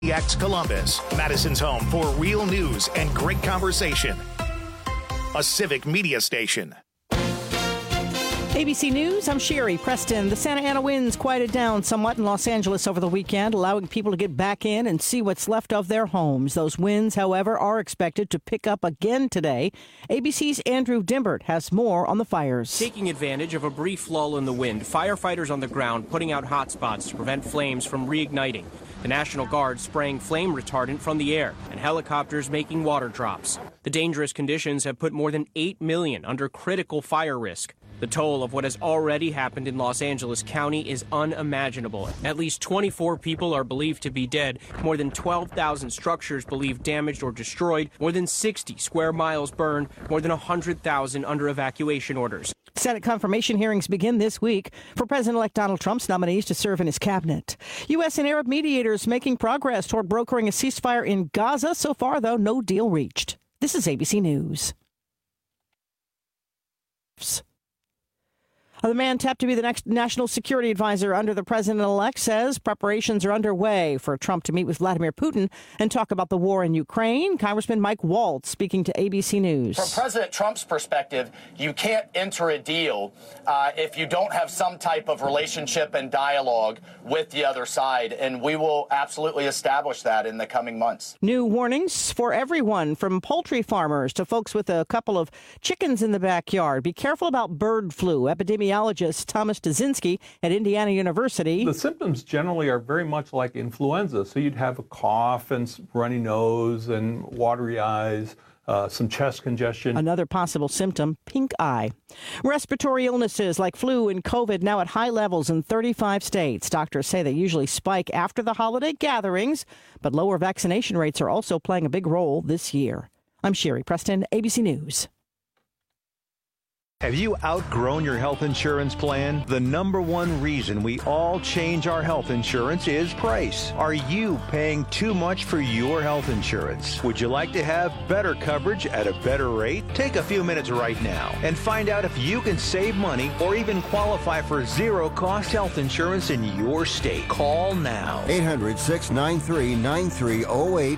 KX Columbus, Madison's home for real news and great conversation. A Civic Media station. ABC News, I'm Sherry Preston. The Santa Ana winds quieted down somewhat in Los Angeles over the weekend, allowing people to get back in and see what's left of their homes. Those winds, however, are expected to pick up again today. ABC's Andrew Dimbert has more on the fires. Taking advantage of a brief lull in the wind, firefighters on the ground putting out hot spots to prevent flames from reigniting. The National Guard spraying flame retardant from the air, and helicopters making water drops. The dangerous conditions have put more than 8 million under critical fire risk. The toll of what has already happened in Los Angeles County is unimaginable. At least 24 people are believed to be dead, more than 12,000 structures believed damaged or destroyed, more than 60 square miles burned, more than 100,000 under evacuation orders. Senate confirmation hearings begin this week for President-elect Donald Trump's nominees to serve in his cabinet. U.S. and Arab mediators making progress toward brokering a ceasefire in Gaza. So far, though, no deal reached. This is ABC News. The man tapped to be the next national security advisor under the president-elect says preparations are underway for Trump to meet with Vladimir Putin and talk about the war in Ukraine. Congressman Mike Waltz speaking to ABC News. From President Trump's perspective, you can't enter a deal if you don't have some type of relationship and dialogue with the other side, and we will absolutely establish that in the coming months. New warnings for everyone, from poultry farmers to folks with a couple of chickens in the backyard. Be careful about bird flu. Epidemiologist Thomas Dzinski at Indiana University. The symptoms generally are very much like influenza. So you'd have a cough and runny nose and watery eyes, some chest congestion. Another possible symptom, pink eye. Respiratory illnesses like flu and COVID now at high levels in 35 states. Doctors say they usually spike after the holiday gatherings, but lower vaccination rates are also playing a big role this year. I'm Sherry Preston, ABC News. Have you outgrown your health insurance plan? The number one reason we all change our health insurance is price. Are you paying too much for your health insurance? Would you like to have better coverage at a better rate? Take a few minutes right now and find out if you can save money or even qualify for zero-cost health insurance in your state. Call now. 800-693-9308.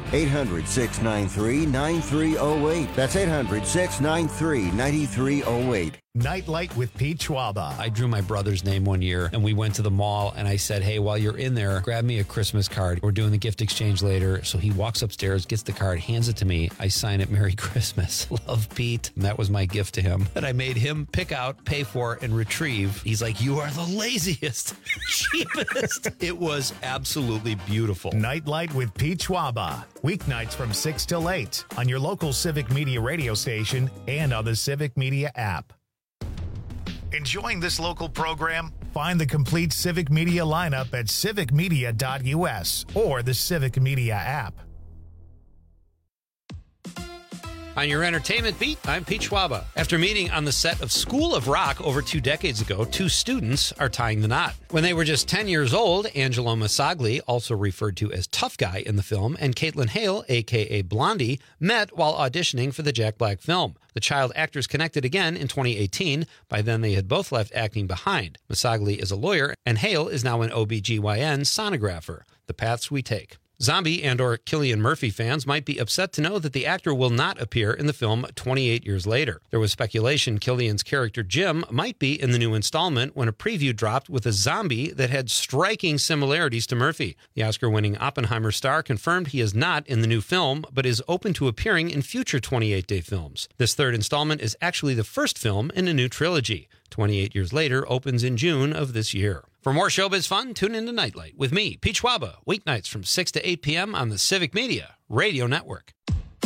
800-693-9308. That's 800-693-9308. Nightlight with Pete Schwaba. I drew my brother's name one year, and we went to the mall, and I said, hey, while you're in there, grab me a Christmas card. We're doing the gift exchange later. So he walks upstairs, gets the card, hands it to me. I sign it, Merry Christmas. Love, Pete. And that was my gift to him that I made him pick out, pay for, and retrieve. He's like, you are the laziest, cheapest. It was absolutely beautiful. Nightlight with Pete Schwaba. Weeknights from 6 till 8 on your local Civic Media radio station and on the Civic Media app. Enjoying this local program? Find the complete Civic Media lineup at civicmedia.us or the Civic Media app. On your entertainment beat, I'm Pete Schwaba. After meeting on the set of School of Rock over 2 decades ago, 2 students are tying the knot. When they were just 10 years old, Angelo Masagli, also referred to as Tough Guy in the film, and Caitlin Hale, a.k.a. Blondie, met while auditioning for the Jack Black film. The child actors connected again in 2018. By then, they had both left acting behind. Masagli is a lawyer, and Hale is now an OBGYN sonographer. The paths we take. Zombie and or Cillian Murphy fans might be upset to know that the actor will not appear in the film 28 years later. There was speculation Cillian's character Jim might be in the new installment when a preview dropped with a zombie that had striking similarities to Murphy. The Oscar-winning Oppenheimer star confirmed he is not in the new film, but is open to appearing in future 28-day films. This third installment is actually the first film in a new trilogy. 28 years later opens in June of this year. For more showbiz fun, tune in to Nightlight with me, Pete Schwaba, weeknights from 6 to 8 p.m. on the Civic Media Radio Network.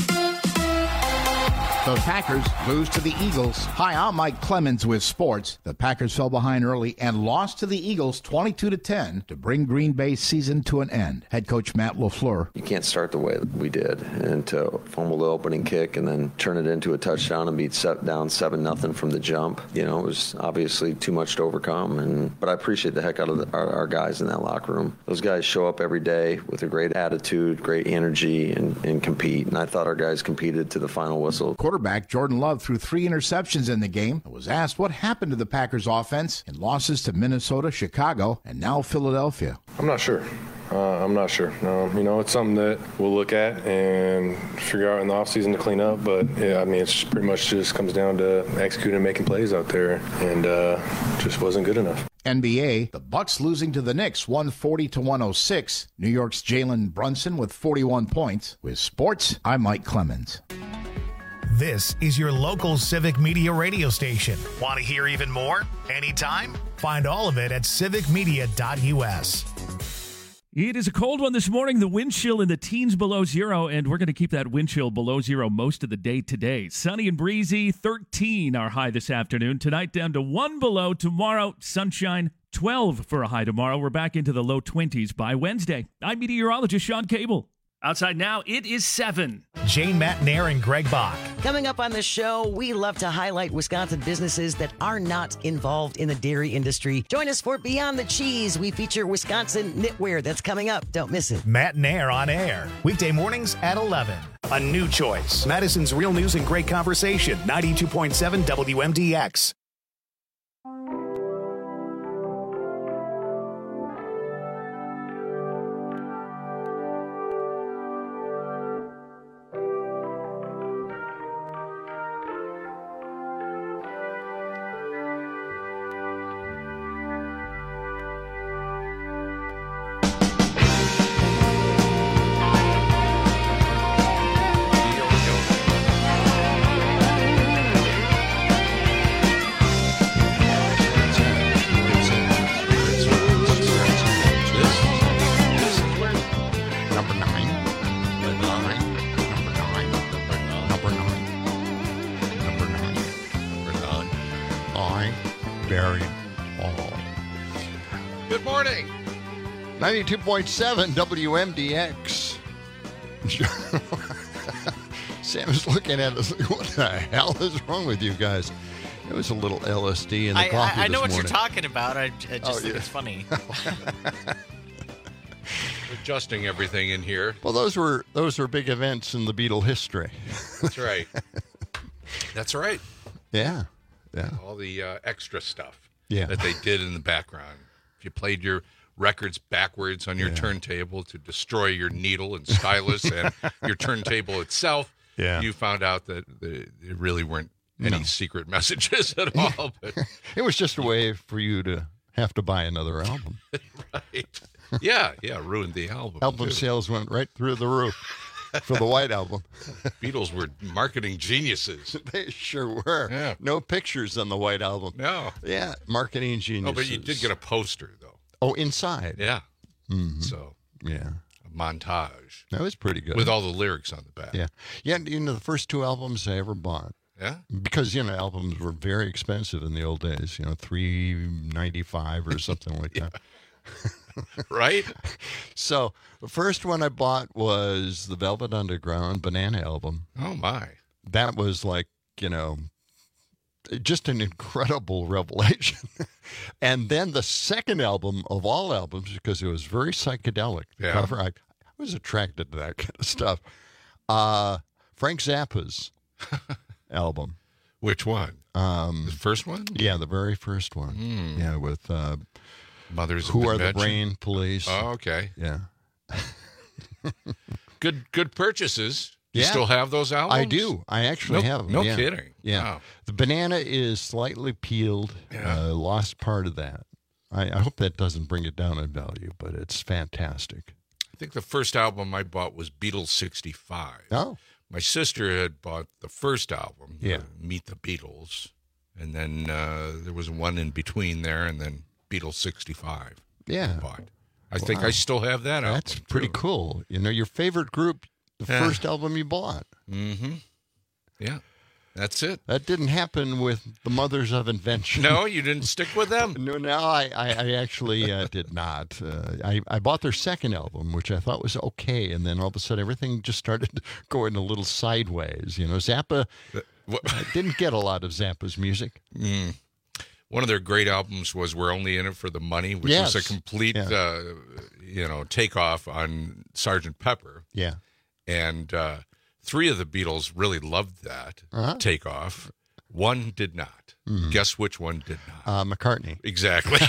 The Packers lose to the Eagles. Hi, I'm Mike Clemens with sports. The Packers fell behind early and lost to the Eagles 22-10 to bring Green Bay's season to an end. Head coach Matt LaFleur. You can't start the way we did and to fumble the opening kick and then turn it into a touchdown and be down 7-0 from the jump. You know, it was obviously too much to overcome. But I appreciate the heck out of our guys in that locker room. Those guys show up every day with a great attitude, great energy, and compete. And I thought our guys competed to the final whistle. Quarterback Jordan Love threw 3 interceptions in the game and was asked what happened to the Packers offense in losses to Minnesota, Chicago, and now Philadelphia. I'm not sure. I'm not sure. It's something that we'll look at and figure out in the offseason to clean up. But, yeah, I mean, it's pretty much just comes down to executing and making plays out there, and just wasn't good enough. NBA, the Bucks losing to the Knicks 140-106. New York's Jalen Brunson with 41 points. With sports, I'm Mike Clemens. This is your local Civic Media radio station. Want to hear even more? Anytime? Find all of it at civicmedia.us. It is a cold one this morning. The wind chill in the teens below zero, and we're going to keep that wind chill below zero most of the day today. Sunny and breezy, 13 our high this afternoon. Tonight down to 1 below. Tomorrow, sunshine, 12 for a high tomorrow. We're back into the low 20s by Wednesday. I'm meteorologist Sean Cable. Outside now, it is 7. Jane Matt Nair and Greg Bach. Coming up on the show, we love to highlight Wisconsin businesses that are not involved in the dairy industry. Join us for Beyond the Cheese. We feature Wisconsin knitwear. That's coming up. Don't miss it. Matt Nair on air. Weekday mornings at 11. A new choice. Madison's Real News and Great Conversation. 92.7 WMDX. Good morning. 92.7 WMDX. Sam is looking at us like, what the hell is wrong with you guys? It was a little LSD in the coffee I know this what morning. you're talking about. I just think it's funny. Adjusting everything in here. Well, those were big events in the Beatle history. That's right. That's right. Yeah. All the extra stuff that they did in the background. If you played your records backwards on your turntable to destroy your needle and stylus and your turntable itself, you found out that there really weren't any secret messages at all. But it was just a way for you to have to buy another album. Right. Yeah, ruined the album. Album sales went right through the roof for the White Album. Beatles were marketing geniuses. They sure were. Yeah. No pictures on the White Album. No. Yeah, marketing geniuses. Oh, but you did get a poster, though. Oh, inside. Yeah. Mm-hmm. So. Yeah. A montage. That was pretty good. With all the lyrics on the back. Yeah. Yeah, the first 2 albums I ever bought. Yeah? Because, albums were very expensive in the old days, $3.95 or something like that. Right? So the first one I bought was the Velvet Underground Banana album. Oh, my. That was like, just an incredible revelation. And then the second album of all albums, because it was very psychedelic cover, I was attracted to that kind of stuff. Frank Zappa's album. Which one? The first one? Yeah, the very first one. Yeah, with Mothers Who of Are Invention? the Brain Police. Oh, okay. Yeah. Good purchases. You Yeah. still have those albums? I do. I actually have them. No yeah. kidding. Yeah. Wow. The banana is slightly peeled. Lost part of that. I hope that doesn't bring it down in value, but it's fantastic. I think the first album I bought was Beatles 65. Oh. My sister had bought the first album, Yeah. Meet the Beatles, and then there was one in between there, and then Beatles 65. Yeah. I bought. I think I still have that album. That's pretty cool. Your favorite group, the first album you bought. Mm-hmm. Yeah. That's it. That didn't happen with the Mothers of Invention. No, you didn't stick with them? No, I actually did not. I bought their second album, which I thought was okay, and then all of a sudden everything just started going a little sideways. Zappa, I didn't get a lot of Zappa's music. One of their great albums was We're Only In It for the Money, which was a complete, takeoff on Sgt. Pepper. Yeah. And 3 of the Beatles really loved that takeoff. One did not. Guess which one did not? McCartney. Exactly.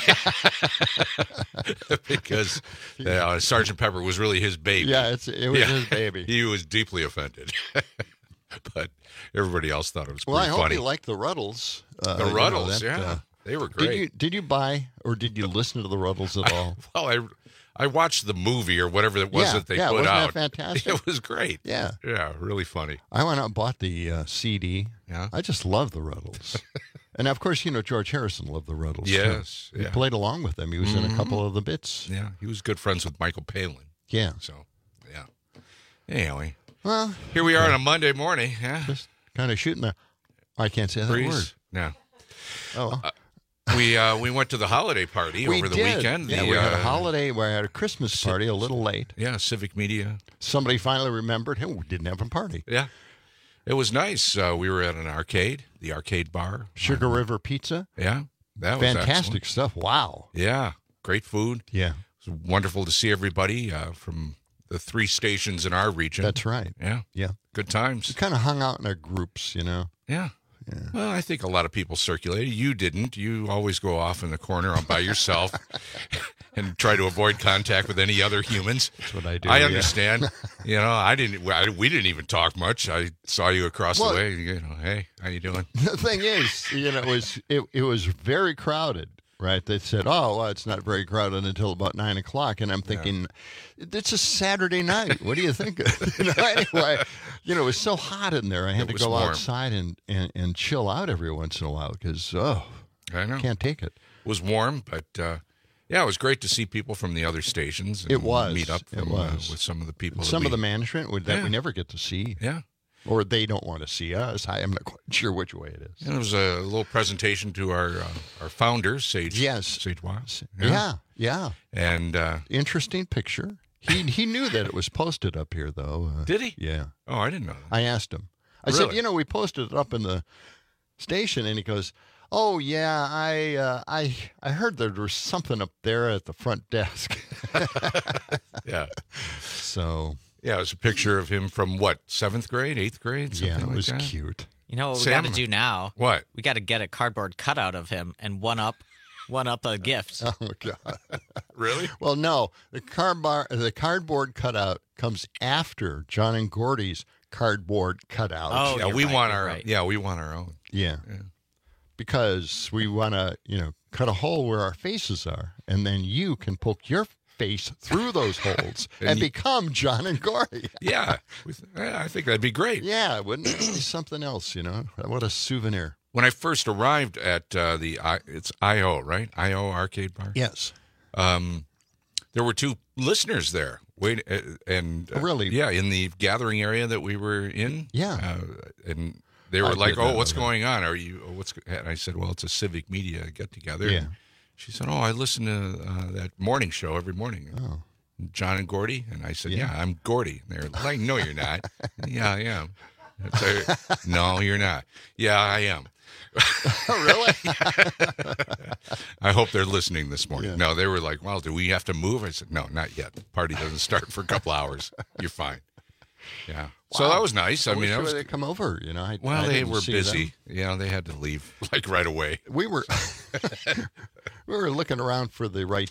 Because Sgt. Pepper was really his baby. Yeah, it was his baby. He was deeply offended. But everybody else thought it was Well, pretty I hope funny. you liked the Ruddles. The Ruddles, they were great. Did you buy or did you listen to the Ruddles at all? Well, I watched the movie or whatever it was that they put wasn't out. That fantastic? It was great. Yeah, really funny. I went out and bought the CD. Yeah, I just love the Ruddles. And of course, George Harrison loved the Ruddles. Yes, too. He played along with them. He was in a couple of the bits. Yeah, he was good friends with Michael Palin. Yeah. So, yeah. Anyway, well, here we are on a Monday morning. Yeah, just kind of shooting the. I can't say that word. No. Oh. We went to the holiday party over the weekend. Yeah, we had a holiday. We had a Christmas party a little late. Yeah, Civic Media. Somebody finally remembered. Hey, we didn't have a party. Yeah, it was nice. We were at an arcade, the Arcade Bar. Sugar River Pizza. Yeah, that was fantastic stuff. Wow. Yeah, great food. Yeah, it was wonderful to see everybody from the 3 stations in our region. That's right. Yeah, good times. We kind of hung out in our groups, Yeah. Yeah. Well, I think a lot of people circulated. You didn't. You always go off in the corner all by yourself and try to avoid contact with any other humans. That's what I do. I understand. We didn't even talk much. I saw you across the way. Hey, how you doing? The thing is, it was very crowded. Right, they said, "Oh, well, it's not very crowded until about 9 o'clock," and I'm thinking, "It's a Saturday night. What do you think?" Anyway, it was so hot in there. I had to go outside and chill out every once in a while because I know, can't take it. It was warm, but it was great to see people from the other stations. And it was meet up. With some of the people. Some of the management that we never get to see. Yeah. Or they don't want to see us. I am not quite sure which way it is. And it was a little presentation to our founder, Sage. Yes, Sage Wiles. Yeah. And interesting picture. He knew that it was posted up here, though. Did he? Yeah. Oh, I didn't know that. I asked him. I said, we posted it up in the station, and he goes, "Oh yeah, I heard there was something up there at the front desk." Yeah. So. Yeah, it was a picture of him from what, 7th grade, 8th grade? Yeah, it was like cute. You know what we got to do now? What? We got to get a cardboard cutout of him and one up a gift. Oh God! Really? Well, no. The cardboard cutout comes after John and Gordy's cardboard cutout. Oh, yeah, we want our own. Yeah. Because we want to, cut a hole where our faces are, and then you can poke your face through those holes and become John and Gordy. Yeah, I think that'd be great. Yeah, wouldn't it be something else? What a souvenir. When I first arrived at it's IO, right? IO Arcade Bar. Yes. There were 2 listeners there. Really? Yeah, in the gathering area that we were in. Yeah. And they were like, "Oh, what's going on? Are you? What's?" And I said, "Well, it's a Civic Media get together." Yeah. And she said, "Oh, I listen to that morning show every morning." Oh. John and Gordy, and I said, "Yeah, I'm Gordy." And they're like, "No, you're not." "Yeah, I am." "No, you're not." "Yeah, I am." Really? I hope they're listening this morning. Yeah. No, they were like, "Well, do we have to move?" I said, "No, not yet. The party doesn't start for a couple hours. You're fine." Yeah. Wow. So that was nice. I mean, they come over. They were busy. Them. Yeah, they had to leave like right away. We were looking around for the right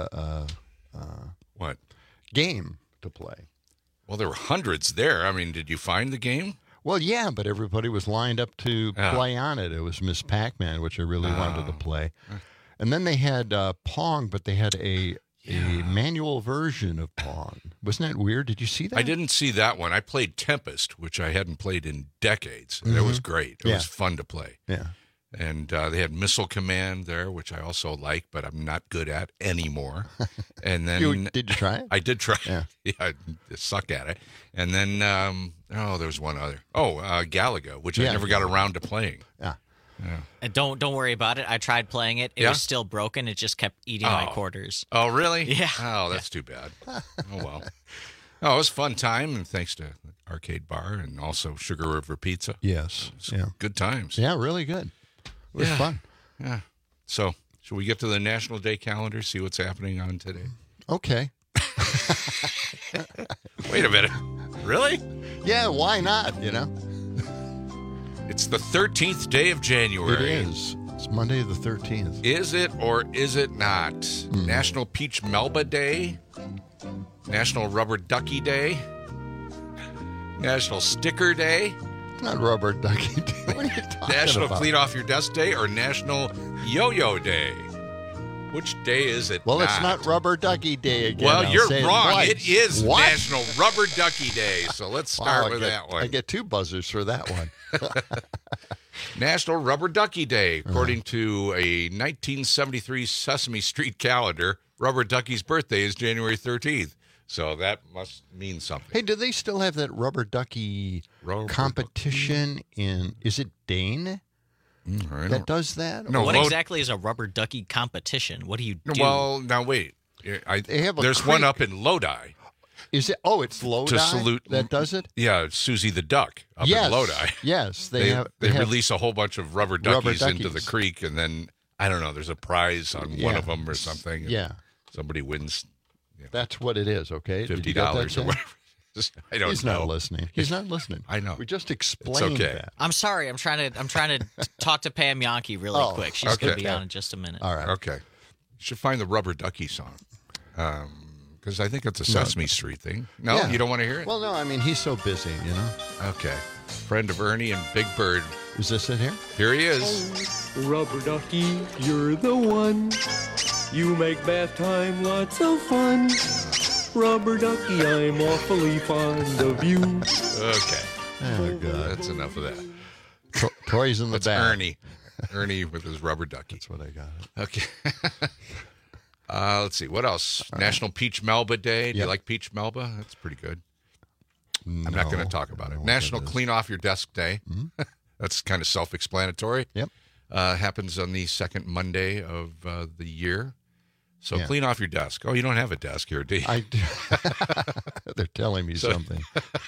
what game to play. Well, there were hundreds there. I mean, did you find the game? Well, yeah, but everybody was lined up to play on it. It was Miss Pac-Man, which I really wanted to play. And then they had Pong, but they had a manual version of Pong. Wasn't that weird? Did you see that? I didn't see that one. I played Tempest, which I hadn't played in decades. Mm-hmm. It was great. It was fun to play. Yeah. And they had Missile Command there, which I also like, but I'm not good at anymore. And then did you try it? I did try. Yeah. I suck at it. And then there was one other. Galaga, which I never got around to playing. Yeah. Yeah. And don't worry about it. I tried playing it. It was still broken. It just kept eating my quarters. Oh, really? Yeah. Oh, that's too bad. Oh, well. Oh, it was a fun time, and thanks to Arcade Bar and also Sugar River Pizza. Yes. Yeah. Good times. Yeah, really good. It was fun. Yeah. So, should we get to the National Day calendar, see what's happening on today? Okay. Wait a minute. Really? Yeah, why not, It's the 13th day of January. It is. It's Monday the 13th. Is it or is it not? National Peach Melba Day? National Rubber Ducky Day? National Sticker Day? Not Rubber Ducky Day. What are you talking National about? Clean Off Your Desk Day or National Yo-Yo Day? Which day is it? Well, it's not Rubber Ducky Day again. Well, I'll you're say wrong. twice. It is What? National Rubber Ducky Day. So let's start with that one. I get 2 buzzers for that one. National Rubber Ducky Day. According to a 1973 Sesame Street calendar, Rubber Ducky's birthday is January 13th. So that must mean something. Hey, do they still have that Rubber Ducky competition in, is it Dane? That does that? No, what exactly is a Rubber Ducky competition? What do you do? Well, now wait. There's one up in Lodi. Is it? Oh, it's Lodi to salute that does it? Yeah, Susie the Duck up in Lodi. Yes, they have release a whole bunch of rubber duckies into the creek, and then I don't know. There's a prize on one of them or something. Yeah, somebody wins. That's what it is. Okay, $50 or whatever. I don't know. He's not listening. He's not listening. I know. We just explained that. I'm sorry. I'm trying to talk to Pam Yankee really quick. She's going to be on in just a minute. All right. Okay. You should find the Rubber Ducky song. Because I think it's a Sesame Street thing. No, you don't want to hear it? Well, no, I mean, he's so busy, you know. Okay. Friend of Ernie and Big Bird. Is this it here? Here he is. Oh, Rubber Ducky, you're the one. You make bath time lots of fun. Rubber Ducky, I'm awfully fond of you. Okay. Oh, God. That's enough of that. Toys in the That's back. Ernie with his Rubber Ducky. That's what I got. Okay. Let's see. What else? National Peach Melba Day. Do you like Peach Melba? That's pretty good. I'm not going to talk about it. National Clean Off Your Desk Day. Mm-hmm. That's kind of self-explanatory. Yep. Happens on the second Monday of the year. So clean off your desk. Oh, you don't have a desk here, do you? I do. They're telling me something.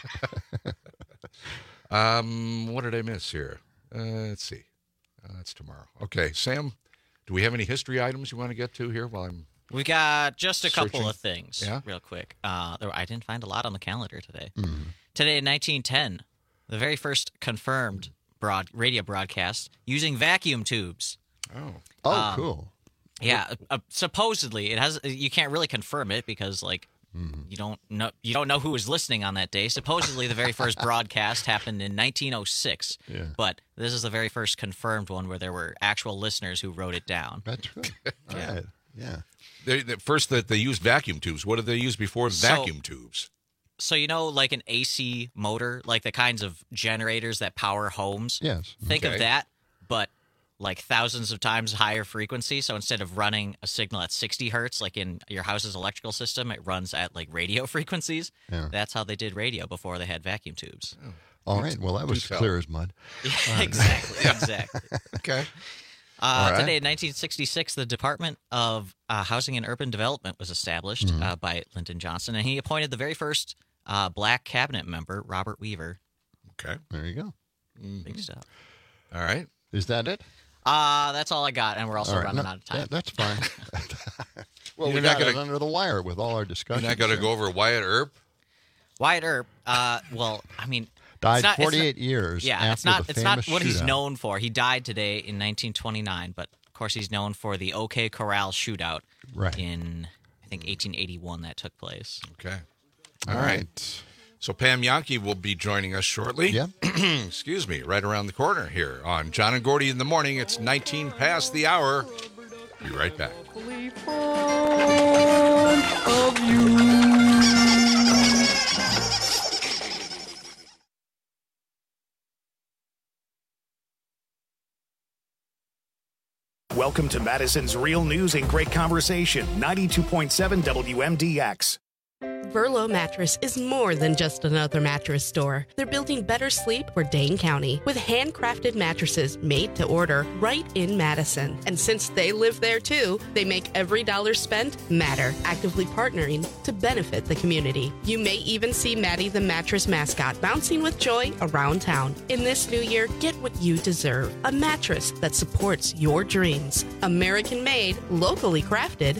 What did I miss here? Let's see. That's tomorrow. Okay, Sam, do we have any history items you want to get to here while I'm We got just a couple searching? of things real quick. I didn't find a lot on the calendar today. Mm-hmm. Today in 1910, the very first confirmed radio broadcast using vacuum tubes. Oh, cool. Yeah, supposedly it has. You can't really confirm it because, like, you don't know who was listening on that day. Supposedly, the very first broadcast happened in 1906. Yeah. But this is the very first confirmed one where there were actual listeners who wrote it down. That's right. Yeah. Right. Yeah. First, that they used vacuum tubes. What did they use before vacuum tubes? So, you know, like an AC motor, like the kinds of generators that power homes? Yes. Think of that, but like thousands of times higher frequency. So instead of running a signal at 60 hertz, like in your house's electrical system, it runs at like radio frequencies. Yeah. That's how they did radio before they had vacuum tubes. All right. Well, that was clear as mud. Yeah, exactly. Exactly. Okay. Today in 1966, the Department of Housing and Urban Development was established by Lyndon Johnson, and he appointed the very first black cabinet member, Robert Weaver. Okay. There you go. Big stuff. All right. Is that it? That's all I got, and we're also running out of time. That's fine. Well, You're we not got it gonna- under the wire with all our discussions. You're not going to go over Wyatt Earp? Wyatt Earp, well, I mean... Died it's not- 48 years Yeah, after it's not the what famous he's shootout. known for. He died today in 1929, but of course he's known for the OK Corral shootout in, I think, 1881 that took place. Okay. All right. So Pam Yankee will be joining us shortly. Yep. Excuse me, right around the corner here on John and Gordy in the morning. It's 19 past the hour. Be right back. Of you. Welcome to Madison's Real News and Great Conversation, 92.7 WMDX. Verlo Mattress is more than just another mattress store. They're building better sleep for Dane County with handcrafted mattresses made to order right in Madison. And since they live there too, they make every dollar spent matter, actively partnering to benefit the community. You may even see Maddie the mattress mascot bouncing with joy around town. In this new year, get what you deserve. A mattress that supports your dreams. American made, locally crafted.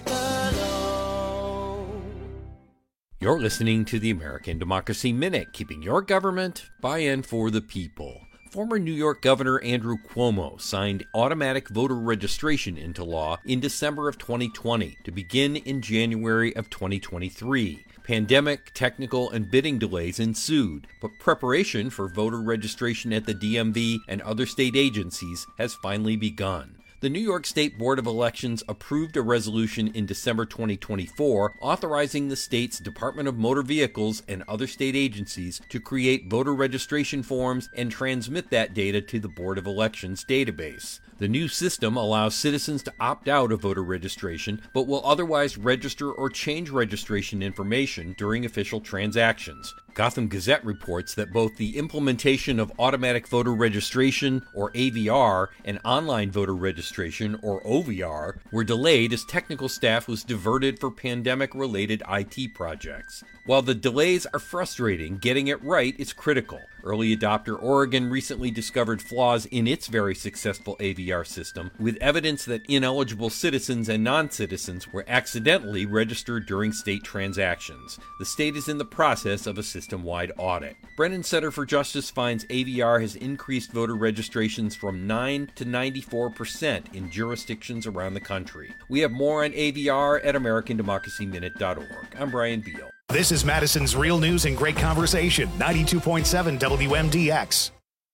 You're listening to the American Democracy Minute, keeping your government by and for the people. Former New York Governor Andrew Cuomo signed automatic voter registration into law in December of 2020 to begin in January of 2023. Pandemic, technical, and bidding delays ensued, but preparation for voter registration at the DMV and other state agencies has finally begun. The New York State Board of Elections approved a resolution in December 2024 authorizing the state's Department of Motor Vehicles and other state agencies to create voter registration forms and transmit that data to the Board of Elections database. The new system allows citizens to opt out of voter registration, but will otherwise register or change registration information during official transactions. Gotham Gazette reports that both the implementation of automatic voter registration, or AVR, and online voter registration, or OVR, were delayed as technical staff was diverted for pandemic-related IT projects. While the delays are frustrating, getting it right is critical. Early adopter Oregon recently discovered flaws in its very successful AVR system, with evidence that ineligible citizens and non-citizens were accidentally registered during state transactions. The state is in the process of a system-wide audit. Brennan Center for Justice finds AVR has increased voter registrations from 9 to 94% in jurisdictions around the country. We have more on AVR at AmericanDemocracyMinute.org. I'm Brian Beal. This is Madison's Real News and Great Conversation, 92.7 WMDX.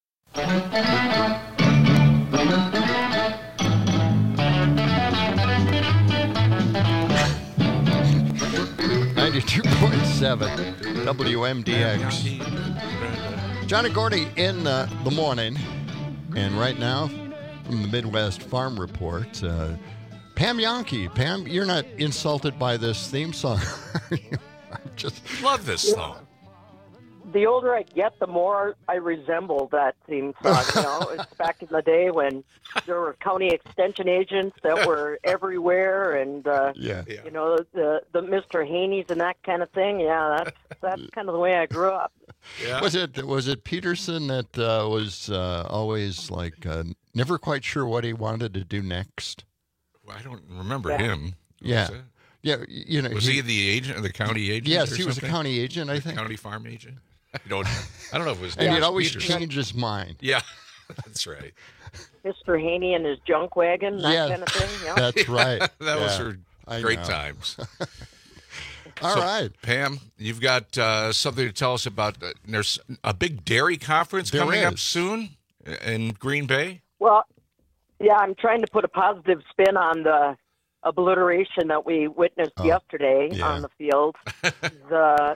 92.7 WMDX. John and Gordy in the morning. And right now, from the Midwest Farm Report, Pam Yankee. Pam, you're not insulted by this theme song, are you? I just love this song. The older I get, the more I resemble that theme song. You know, it's back in the day when there were county extension agents that were everywhere, and you know, the Mr. Haney's and that kind of thing. Yeah, that's kind of the way I grew up. Yeah. Was it Peterson that was always like never quite sure what he wanted to do next? Well, I don't remember him. Yeah. Yeah, you know, was he the agent, the county agent? Yes, he was a county agent, I think. County farm agent. I don't know if it was. And he'd always Peterson. change his mind. Yeah, that's right. Mr. Haney and his junk wagon, that kind of thing. Yeah. That's right. That was her great times. All right, Pam, you've got something to tell us about. There's a big dairy conference coming up soon in Green Bay. Well, yeah, I'm trying to put a positive spin on the obliteration that we witnessed yesterday on the field. The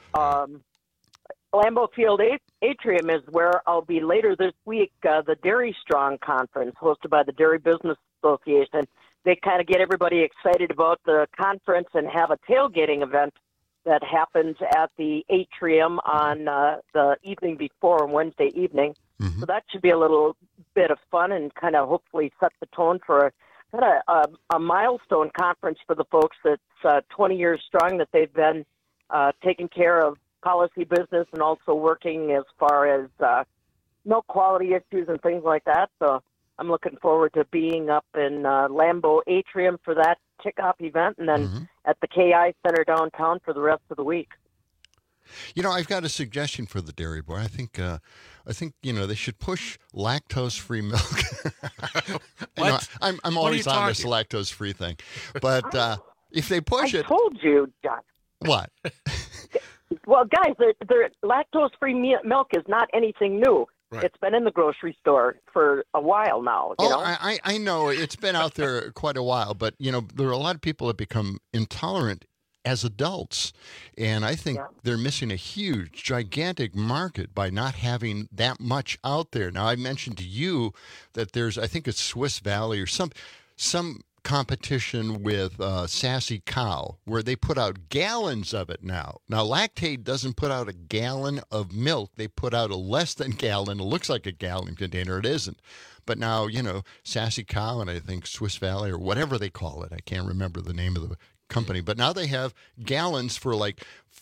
Lambeau Field Atrium is where I'll be later this week, the Dairy Strong Conference hosted by the Dairy Business Association. They kind of get everybody excited about the conference and have a tailgating event that happens at the atrium on the evening before, Wednesday evening. Mm-hmm. So that should be a little bit of fun and kind of hopefully set the tone for a milestone conference for the folks that's 20 years strong, that they've been taking care of policy business and also working as far as milk quality issues and things like that. So I'm looking forward to being up in Lambeau Atrium for that kickoff event, and then at the KI Center downtown for the rest of the week. You know, I've got a suggestion for the Dairy Board. I think you know, they should push lactose-free milk. What? I'm always on this lactose-free thing, but if they push I it, told you, John. What? Well, guys, the lactose-free milk is not anything new. Right. It's been in the grocery store for a while now. You know? I know it's been out there quite a while, but you know, there are a lot of people that become intolerant as adults, and I think they're missing a huge, gigantic market by not having that much out there. Now, I mentioned to you that there's, I think it's Swiss Valley or some competition with Sassy Cow, where they put out gallons of it now. Now, Lactaid doesn't put out a gallon of milk. They put out a less than gallon. It looks like a gallon container. It isn't. But now, you know, Sassy Cow and I think Swiss Valley or whatever they call it, I can't remember the name of the company, but now they have gallons for like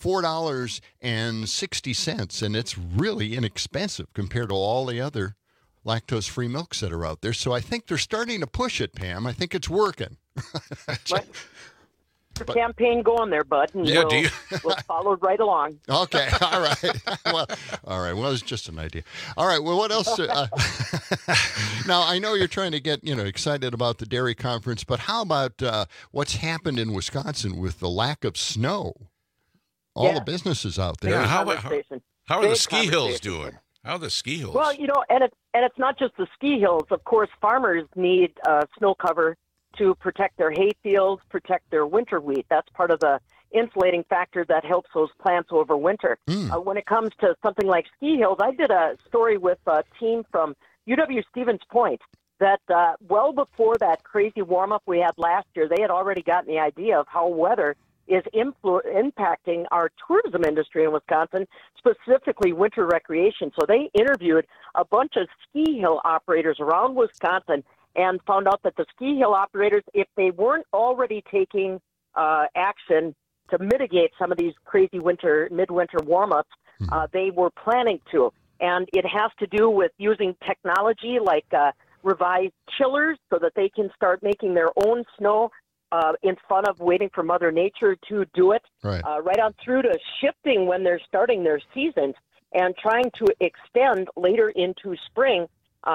$4.60, and it's really inexpensive compared to all the other lactose-free milks that are out there. So I think they're starting to push it, Pam. I think it's working. Your campaign going there, bud. And Yeah, we'll follow right along. Okay, all right. Well, it's just an idea. All right, well, what else? Now, I know you're trying to get excited about the dairy conference, but how about what's happened in Wisconsin with the lack of snow? All the businesses out there. Yeah, how are the ski hills doing? How are the ski hills? Well, and it's not just the ski hills. Of course, farmers need snow cover to protect their hay fields, protect their winter wheat. That's part of the insulating factor that helps those plants over winter. When it comes to something like ski hills, I did a story with a team from UW Stevens Point that well before that crazy warm-up we had last year, they had already gotten the idea of how weather is impacting our tourism industry in Wisconsin, specifically winter recreation. So they interviewed a bunch of ski hill operators around Wisconsin and found out that the ski hill operators, if they weren't already taking action to mitigate some of these crazy midwinter warm-ups, they were planning to. And it has to do with using technology like revised chillers so that they can start making their own snow in front of waiting for Mother Nature to do it, right on through to shifting when they're starting their seasons and trying to extend later into spring.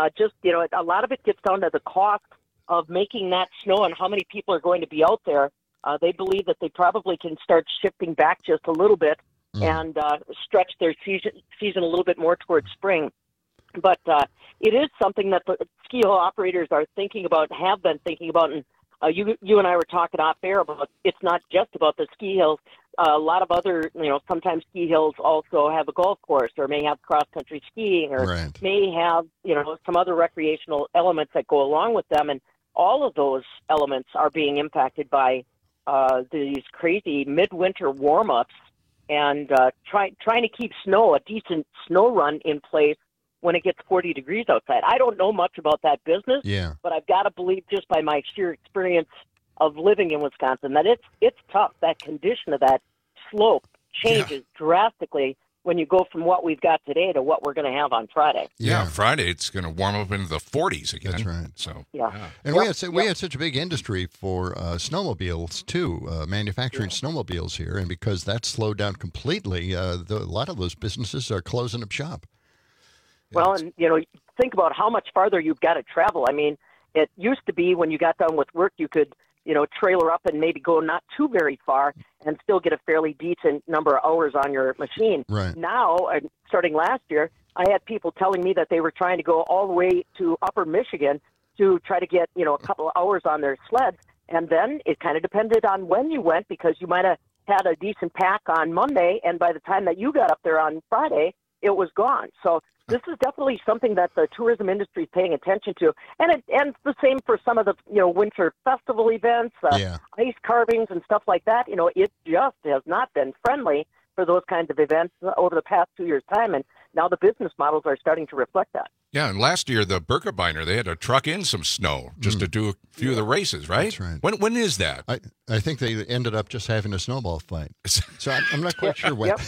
A lot of it gets down to the cost of making that snow and how many people are going to be out there. They believe that they probably can start shifting back just a little bit and stretch their season a little bit more towards spring. But it is something that the ski hill operators are thinking about, have been thinking about, and you and I were talking off air about it's not just about the ski hills. A lot of other, sometimes ski hills also have a golf course or may have cross-country skiing or may have, some other recreational elements that go along with them. And all of those elements are being impacted by these crazy midwinter warm-ups and trying to keep a decent snow run in place when it gets 40 degrees outside. I don't know much about that business, but I've got to believe just by my sheer experience of living in Wisconsin that it's tough. That condition of that slope changes drastically when you go from what we've got today to what we're going to have on Friday. Yeah, Friday it's going to warm up into the 40s again. That's right. So and we had such a big industry for snowmobiles too, manufacturing snowmobiles here, and because that slowed down completely, a lot of those businesses are closing up shop. Well, and, think about how much farther you've got to travel. I mean, it used to be when you got done with work, you could, trailer up and maybe go not too very far and still get a fairly decent number of hours on your machine. Right. Now, starting last year, I had people telling me that they were trying to go all the way to Upper Michigan to try to get, a couple of hours on their sled. And then it kind of depended on when you went because you might have had a decent pack on Monday, and by the time that you got up there on Friday, it was gone. So this is definitely something that the tourism industry is paying attention to. And it's the same for some of the, winter festival events, ice carvings and stuff like that. It just has not been friendly for those kinds of events over the past 2 years' time. And now the business models are starting to reflect that. Yeah, and last year, the Birkebeiner, they had to truck in some snow just to do a few of the races, right? That's right. When is that? I think they ended up just having a snowball fight. So I'm not quite sure when.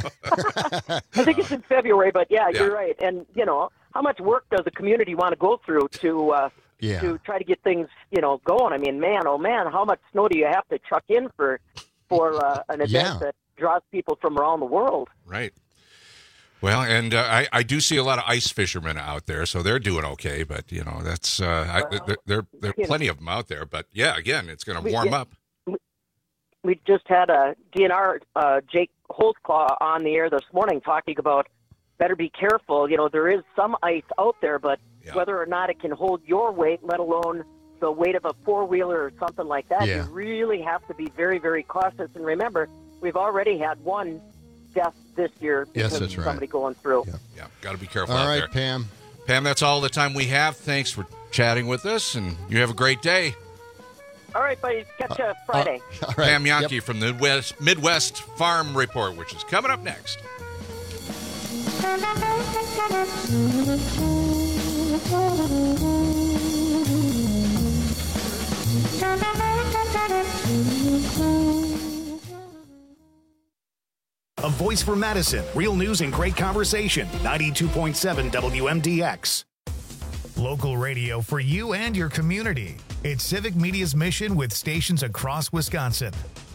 I think it's in February, but you're right. And, how much work does the community want to go through to try to get things, going? I mean, man, oh man, how much snow do you have to truck in for an event that draws people from around the world? Right. Well, and I do see a lot of ice fishermen out there, so they're doing okay. But that's there are plenty of them out there. But again, it's going to warm up. We just had a DNR Jake Holtzclaw on the air this morning talking about better be careful. There is some ice out there, but whether or not it can hold your weight, let alone the weight of a four-wheeler or something like that, you really have to be very, very cautious. And remember, we've already had one death this year because of somebody going through. Yeah, got to be careful out there. All right, Pam. Pam, that's all the time we have. Thanks for chatting with us, and you have a great day. All right, buddy. Catch you Friday. All right. Pam Jahnke from the Midwest Farm Report, which is coming up next. A voice for Madison. Real news and great conversation. 92.7 WMDX. Local radio for you and your community. It's Civic Media's mission with stations across Wisconsin.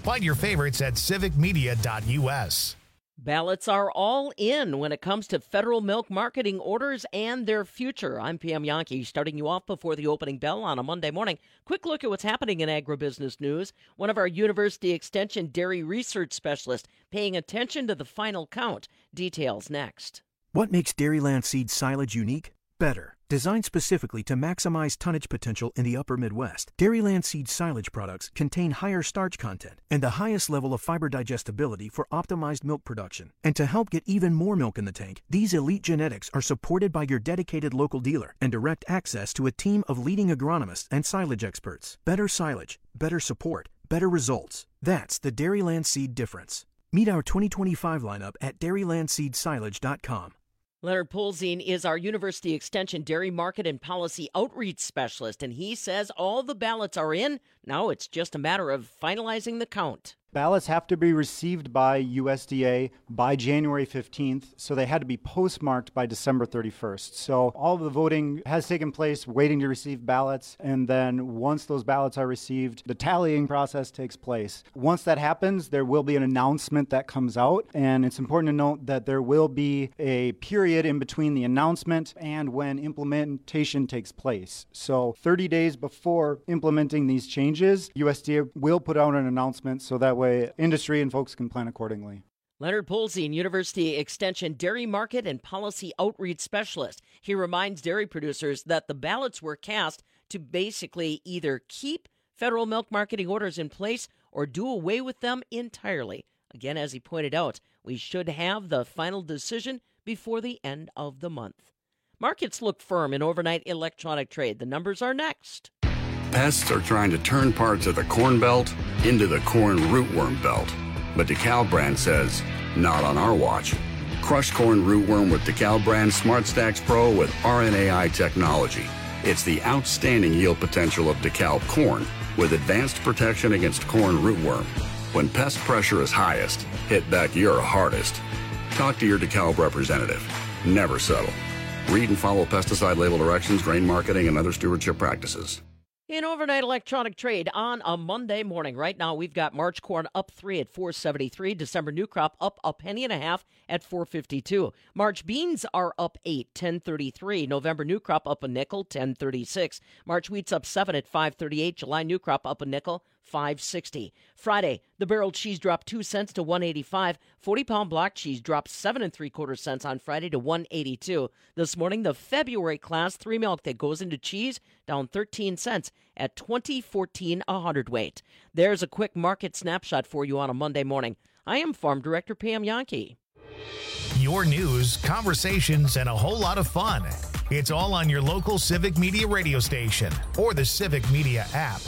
Find your favorites at civicmedia.us. Ballots are all in when it comes to federal milk marketing orders and their future. I'm Pam Yankee, starting you off before the opening bell on a Monday morning. Quick look at what's happening in agribusiness news. One of our University Extension dairy research specialists paying attention to the final count. Details next. What makes Dairyland Seed silage unique? Better. Designed specifically to maximize tonnage potential in the upper Midwest, Dairyland Seed silage products contain higher starch content and the highest level of fiber digestibility for optimized milk production. And to help get even more milk in the tank, these elite genetics are supported by your dedicated local dealer and direct access to a team of leading agronomists and silage experts. Better silage, better support, better results. That's the Dairyland Seed difference. Meet our 2025 lineup at dairylandseedsilage.com. Leonard Polzin is our University Extension Dairy Market and Policy Outreach Specialist, and he says all the ballots are in. Now it's just a matter of finalizing the count. Ballots have to be received by USDA by January 15th, so they had to be postmarked by December 31st. So all of the voting has taken place, waiting to receive ballots, and then once those ballots are received, the tallying process takes place. Once that happens, there will be an announcement that comes out, and it's important to note that there will be a period in between the announcement and when implementation takes place. So 30 days before implementing these changes, USDA will put out an announcement so that way industry and folks can plan accordingly. Leonard Polzin, University Extension Dairy Market and Policy Outreach Specialist. He reminds dairy producers that the ballots were cast to basically either keep federal milk marketing orders in place or do away with them entirely. Again, as he pointed out, we should have the final decision before the end of the month. Markets look firm in overnight electronic trade. The numbers are next. Pests are trying to turn parts of the corn belt into the corn rootworm belt. But DeKalb brand says, not on our watch. Crush corn rootworm with DeKalb brand SmartStax Pro with RNAi technology. It's the outstanding yield potential of DeKalb corn with advanced protection against corn rootworm. When pest pressure is highest, hit back your hardest. Talk to your DeKalb representative. Never settle. Read and follow pesticide label directions, grain marketing, and other stewardship practices. In overnight electronic trade on a Monday morning, right now we've got March corn up 3 at $4.73. December new crop up a penny and a half at $4.52. March beans are up 8, $10.33. November new crop up a nickel, $10.36. March wheat's up 7 at $5.38. July new crop up a nickel, $5.60. Friday, the barrel cheese dropped 2 cents to $1.85. 40-pound block cheese dropped 7 3/4 cents on Friday to $1.82. This morning, the February Class 3 milk that goes into cheese down 13 cents at $20.14 a hundredweight. There's a quick market snapshot for you on a Monday morning. I am Farm Director Pam Yankee. Your news, conversations, and a whole lot of fun. It's all on your local Civic Media radio station or the Civic Media app.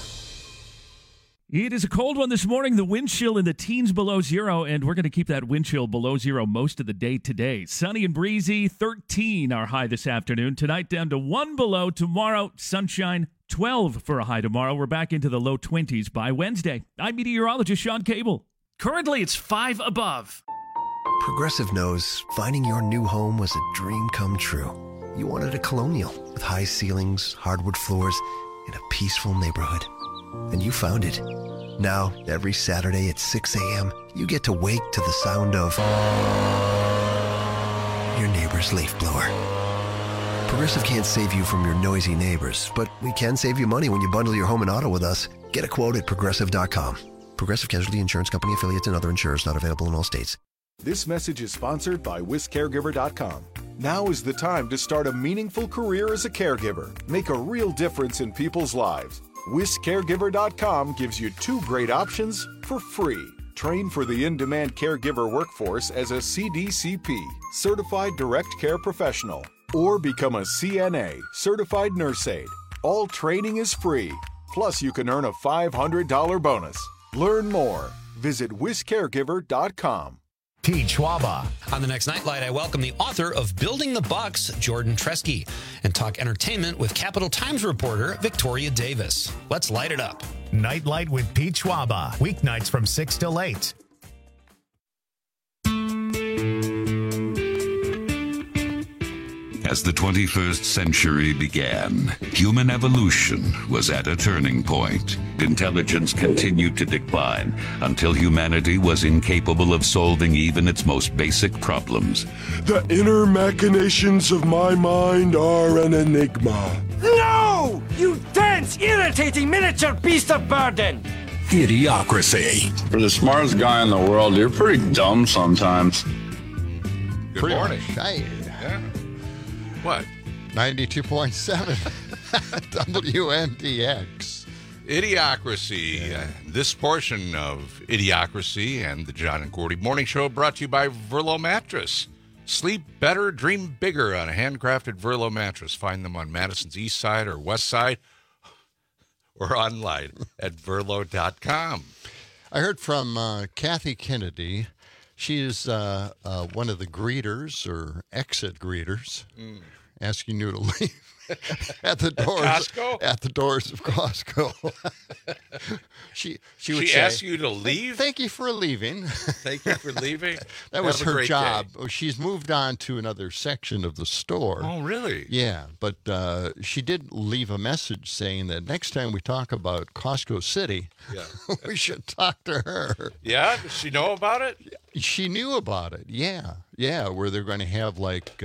It is a cold one this morning. The wind chill in the teens below zero, and we're going to keep that wind chill below zero most of the day today. Sunny and breezy, 13 our high this afternoon. Tonight down to 1 below. Tomorrow, sunshine, 12 for a high tomorrow. We're back into the low 20s by Wednesday. I'm meteorologist Sean Cable. Currently, it's 5 above. Progressive knows finding your new home was a dream come true. You wanted a Colonial with high ceilings, hardwood floors, and a peaceful neighborhood. And you found it. Now, every Saturday at 6 a.m., you get to wake to the sound of your neighbor's leaf blower. Progressive can't save you from your noisy neighbors, but we can save you money when you bundle your home and auto with us. Get a quote at Progressive.com. Progressive Casualty Insurance Company affiliates and other insurers not available in all states. This message is sponsored by WisCaregiver.com. Now is the time to start a meaningful career as a caregiver. Make a real difference in people's lives. WisCaregiver.com gives you 2 great options for free. Train for the in-demand caregiver workforce as a CDCP, Certified Direct Care Professional, or become a CNA, Certified Nurse Aide. All training is free. Plus, you can earn a $500 bonus. Learn more. Visit WisCaregiver.com. Pete Schwaba. On the next Nightlight, I welcome the author of Building the Bucks, Jordan Treske, and talk entertainment with Capital Times reporter Victoria Davis. Let's light it up. Nightlight with Pete Schwaba. Weeknights from 6 till 8. As the 21st century began, human evolution was at a turning point. Intelligence continued to decline until humanity was incapable of solving even its most basic problems. The inner machinations of my mind are an enigma. No! You dense, irritating miniature beast of burden! Idiocracy. For the smartest guy in the world, you're pretty dumb sometimes. Good morning. Hey. Yeah. What? 92.7 WNDX. Idiocracy. This portion of Idiocracy and the John and Gordy Morning Show brought to you by Verlo Mattress. Sleep better, dream bigger on a handcrafted Verlo mattress. Find them on Madison's east side or west side or online at verlo.com. I heard from Kathy Kennedy. She is one of the greeters or exit greeters, asking you to leave at the doors. Costco? At the doors of Costco. she would say, asked you to leave? Thank you for leaving. Thank you for leaving. That was Have a her great job. day. She's moved on to another section of the store. Oh, really? Yeah, but she did leave a message saying that next time we talk about Costco City, we should talk to her. Yeah? Does she know about it? She knew about it, yeah, where they're going to have like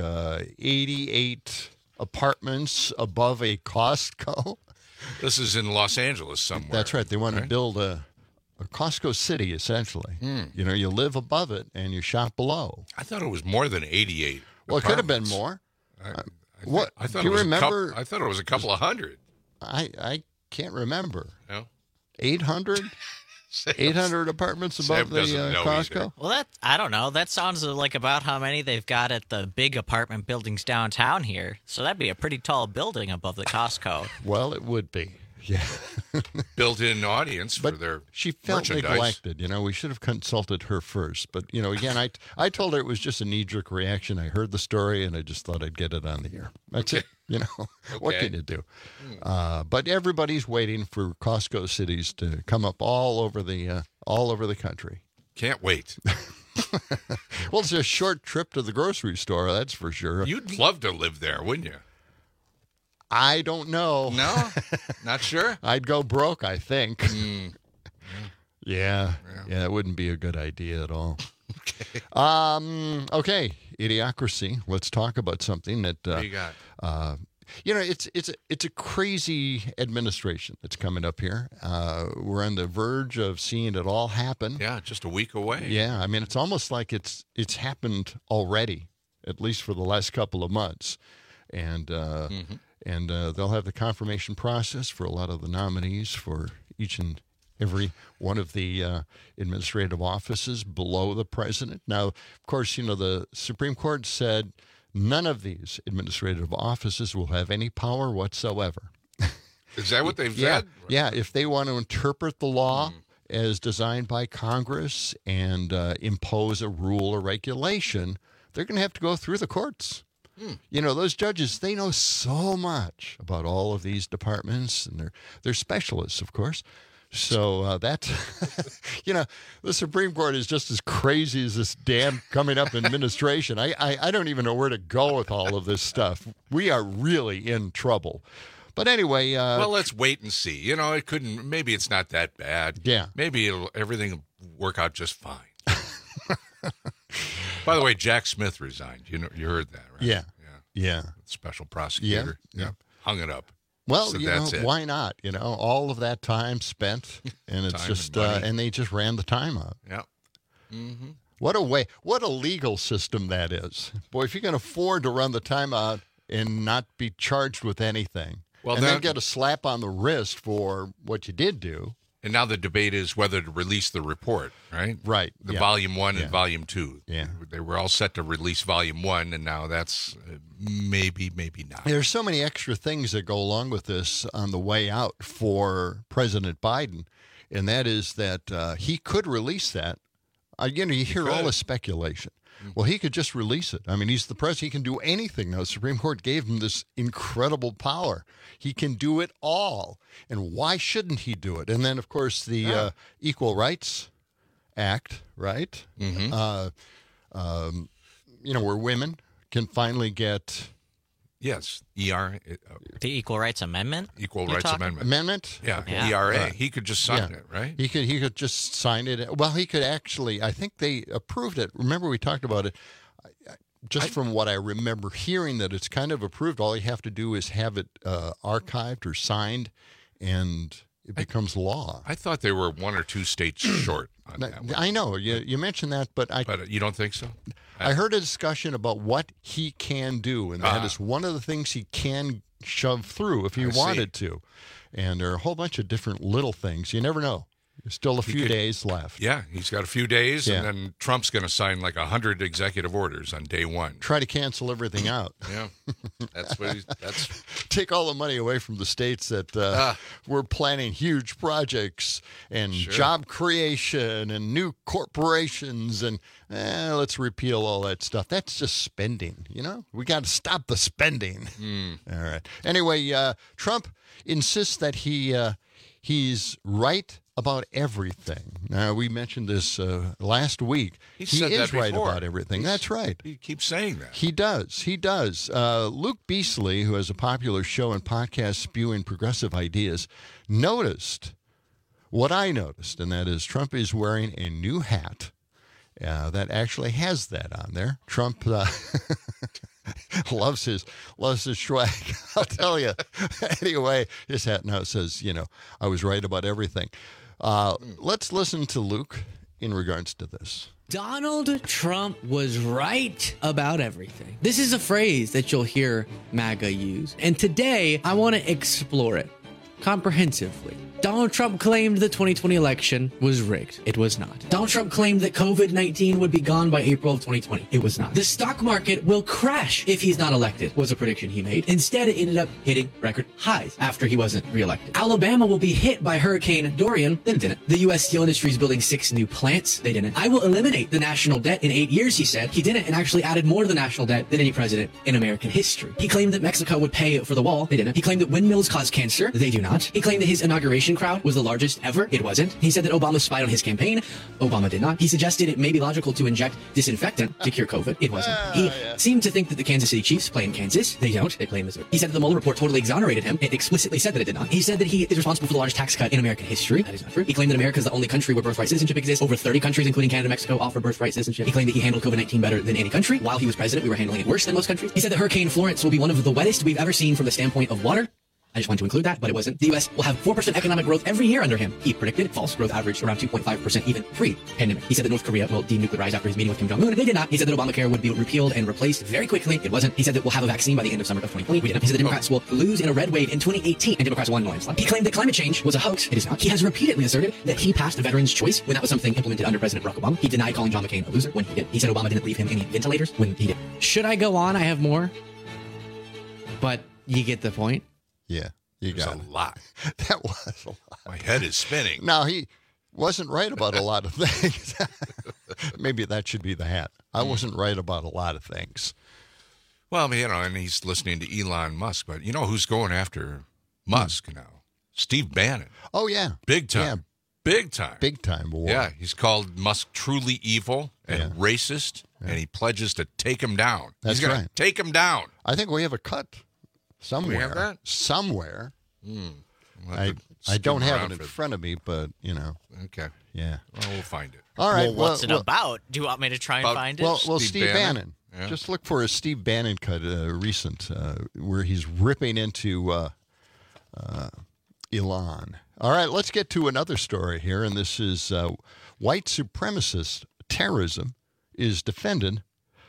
88 apartments above a Costco. This is in Los Angeles somewhere. That's right. They want to build a Costco City, essentially. You know, you live above it and you shop below. I thought it was more than 88. Well, it could have been more. What? I thought Do you it was remember? I thought it was a couple of hundred. I can't remember. No? 800? 800 apartments above the Costco? Well, I don't know. That sounds like about how many they've got at the big apartment buildings downtown here. So that'd be a pretty tall building above the Costco. Well, it would be. Yeah. Built-in audience for their she felt merchandise. neglected. You know, we should have consulted her first. But, you know, again, I told her it was just a knee-jerk reaction. I heard the story, and I just thought I'd get it on the air. That's it. You know, what can you do? But everybody's waiting for Costco cities to come up all over the country. Can't wait. Well, it's a short trip to the grocery store, that's for sure. You'd love to live there, wouldn't you? I don't know. No? Not sure? I'd go broke, I think. Yeah, it wouldn't be a good idea at all. Okay, Idiocracy. Let's talk about something that What do you got? You know, it's a crazy administration that's coming up here. We're on the verge of seeing it all happen. Yeah, just a week away. Yeah, I mean, it's almost like it's happened already, at least for the last couple of months, and they'll have the confirmation process for a lot of the nominees for each and every one of the administrative offices below the president. Now, of course, you know, the Supreme Court said none of these administrative offices will have any power whatsoever. Is that what they've said? Yeah, if they want to interpret the law as designed by Congress and impose a rule or regulation, they're going to have to go through the courts. You know, those judges, they know so much about all of these departments, and they're specialists, of course. So that, you know, the Supreme Court is just as crazy as this damn coming up administration. I don't even know where to go with all of this stuff. We are really in trouble. But anyway. Well, let's wait and see. You know, maybe it's not that bad. Yeah. Maybe everything will work out just fine. By the way, Jack Smith resigned. You heard that, right? Yeah. Special prosecutor. Yeah. Hung it up. Well, So you know, that's it. why not? You know, all of that time spent, and it's Time just, and money. and they just ran the time out. Yeah. Mm-hmm. What a legal system that is. Boy, if you can afford to run the time out and not be charged with anything, and then get a slap on the wrist for what you did do. And now the debate is whether to release the report, right? Right. The Volume 1 and Volume 2. Yeah. They were all set to release Volume 1, and now that's maybe not. There's so many extra things that go along with this on the way out for President Biden, and that is that he could release that. You know, you hear all the speculation. Well, he could just release it. I mean, he's the president. He can do anything now. The Supreme Court gave him this incredible power. He can do it all. And why shouldn't he do it? And then, of course, the Equal Rights Act, right? Mm-hmm. You know, where women can finally get Yes, ERA. The Equal Rights Amendment? Equal Rights Amendment. Amendment? Yeah, ERA. He could just sign it, right? He could just sign it. Well, he could actually, I think they approved it. Remember we talked about it. From what I remember hearing, that it's kind of approved. All you have to do is have it archived or signed, and it becomes law. I thought they were 1 or 2 states short on that one. I know. You mentioned that, but you don't think so? I heard a discussion about what he can do, and that is one of the things he can shove through if he wanted to. And there are a whole bunch of different little things. You never know. There's still a few days left. Yeah, he's got a few days, and then Trump's going to sign like 100 executive orders on day one. Try to cancel everything out. Yeah, that's what that's take all the money away from the states that we're planning huge projects and job creation and new corporations, and let's repeal all that stuff. That's just spending, We got to stop the spending. All right. Anyway, Trump insists that he's right about everything. Now, we mentioned this last week. He is right about everything. That's right. He keeps saying that. He does. Luke Beasley, who has a popular show and podcast spewing progressive ideas, noticed what I noticed, and that is Trump is wearing a new hat that actually has that on there. Trump loves his swag, I'll tell you. Anyway, his hat now says, I was right about everything. Let's listen to Luke in regards to this. Donald Trump was right about everything. This is a phrase that you'll hear MAGA use. And today, I want to explore it comprehensively. Donald Trump claimed the 2020 election was rigged. It was not. Donald Trump claimed that COVID-19 would be gone by April of 2020. It was not. The stock market will crash if he's not elected, was a prediction he made. Instead, it ended up hitting record highs after he wasn't reelected. Alabama will be hit by Hurricane Dorian, then didn't. The U.S. steel industry is building 6 new plants. They didn't. I will eliminate the national debt in 8 years, he said. He didn't, and actually added more to the national debt than any president in American history. He claimed that Mexico would pay for the wall. They didn't. He claimed that windmills cause cancer. They do not. He claimed that his inauguration crowd was the largest ever. It wasn't. He said that Obama spied on his campaign. Obama did not. He suggested it may be logical to inject disinfectant to cure COVID. It wasn't. He seemed to think that the Kansas City Chiefs play in Kansas. They don't. They play in Missouri. He said that the Mueller report totally exonerated him. It explicitly said that it did not. He said that he is responsible for the largest tax cut in American history. That is not true. He claimed that America is the only country where birthright citizenship exists. Over 30 countries, including Canada and Mexico, offer birthright citizenship. He claimed that he handled COVID-19 better than any country. While he was president, we were handling it worse than most countries. He said that Hurricane Florence will be one of the wettest we've ever seen from the standpoint of water. I just wanted to include that, but it wasn't. The U.S. will have 4% economic growth every year under him. He predicted false growth averaged around 2.5% even pre-pandemic. He said that North Korea will denuclearize after his meeting with Kim Jong-un. They did not. He said that Obamacare would be repealed and replaced very quickly. It wasn't. He said that we'll have a vaccine by the end of summer of 2020. We didn't. He said the Democrats will lose in a red wave in 2018, and Democrats won in a landslide. He claimed that climate change was a hoax. It is not. He has repeatedly asserted that he passed veterans' choice when that was something implemented under President Barack Obama. He denied calling John McCain a loser when he did. He said Obama didn't leave him any ventilators when he did. Should I go on? I have more. But you get the point. Yeah. There's a lot. That was a lot. My head is spinning. Now, he wasn't right about a lot of things. Maybe that should be the hat. I wasn't right about a lot of things. Well, and he's listening to Elon Musk, but you know who's going after Musk now? Steve Bannon. Oh, yeah. Big time. Yeah. Big time. Big time. Boy. Yeah, he's called Musk truly evil and racist, and he pledges to take him down. That's he's right. Take him down. I think we have a cut. Somewhere. We have that? Somewhere. We'll I don't have it in front of me, but, Okay. Yeah. Well, we'll find it. All right. Well, what's it about? Do you want me to try and find it? Well, Steve Bannon. Yeah. Just look for a Steve Bannon cut, recent, where he's ripping into Elon. All right, let's get to another story here, and this is white supremacist terrorism is defended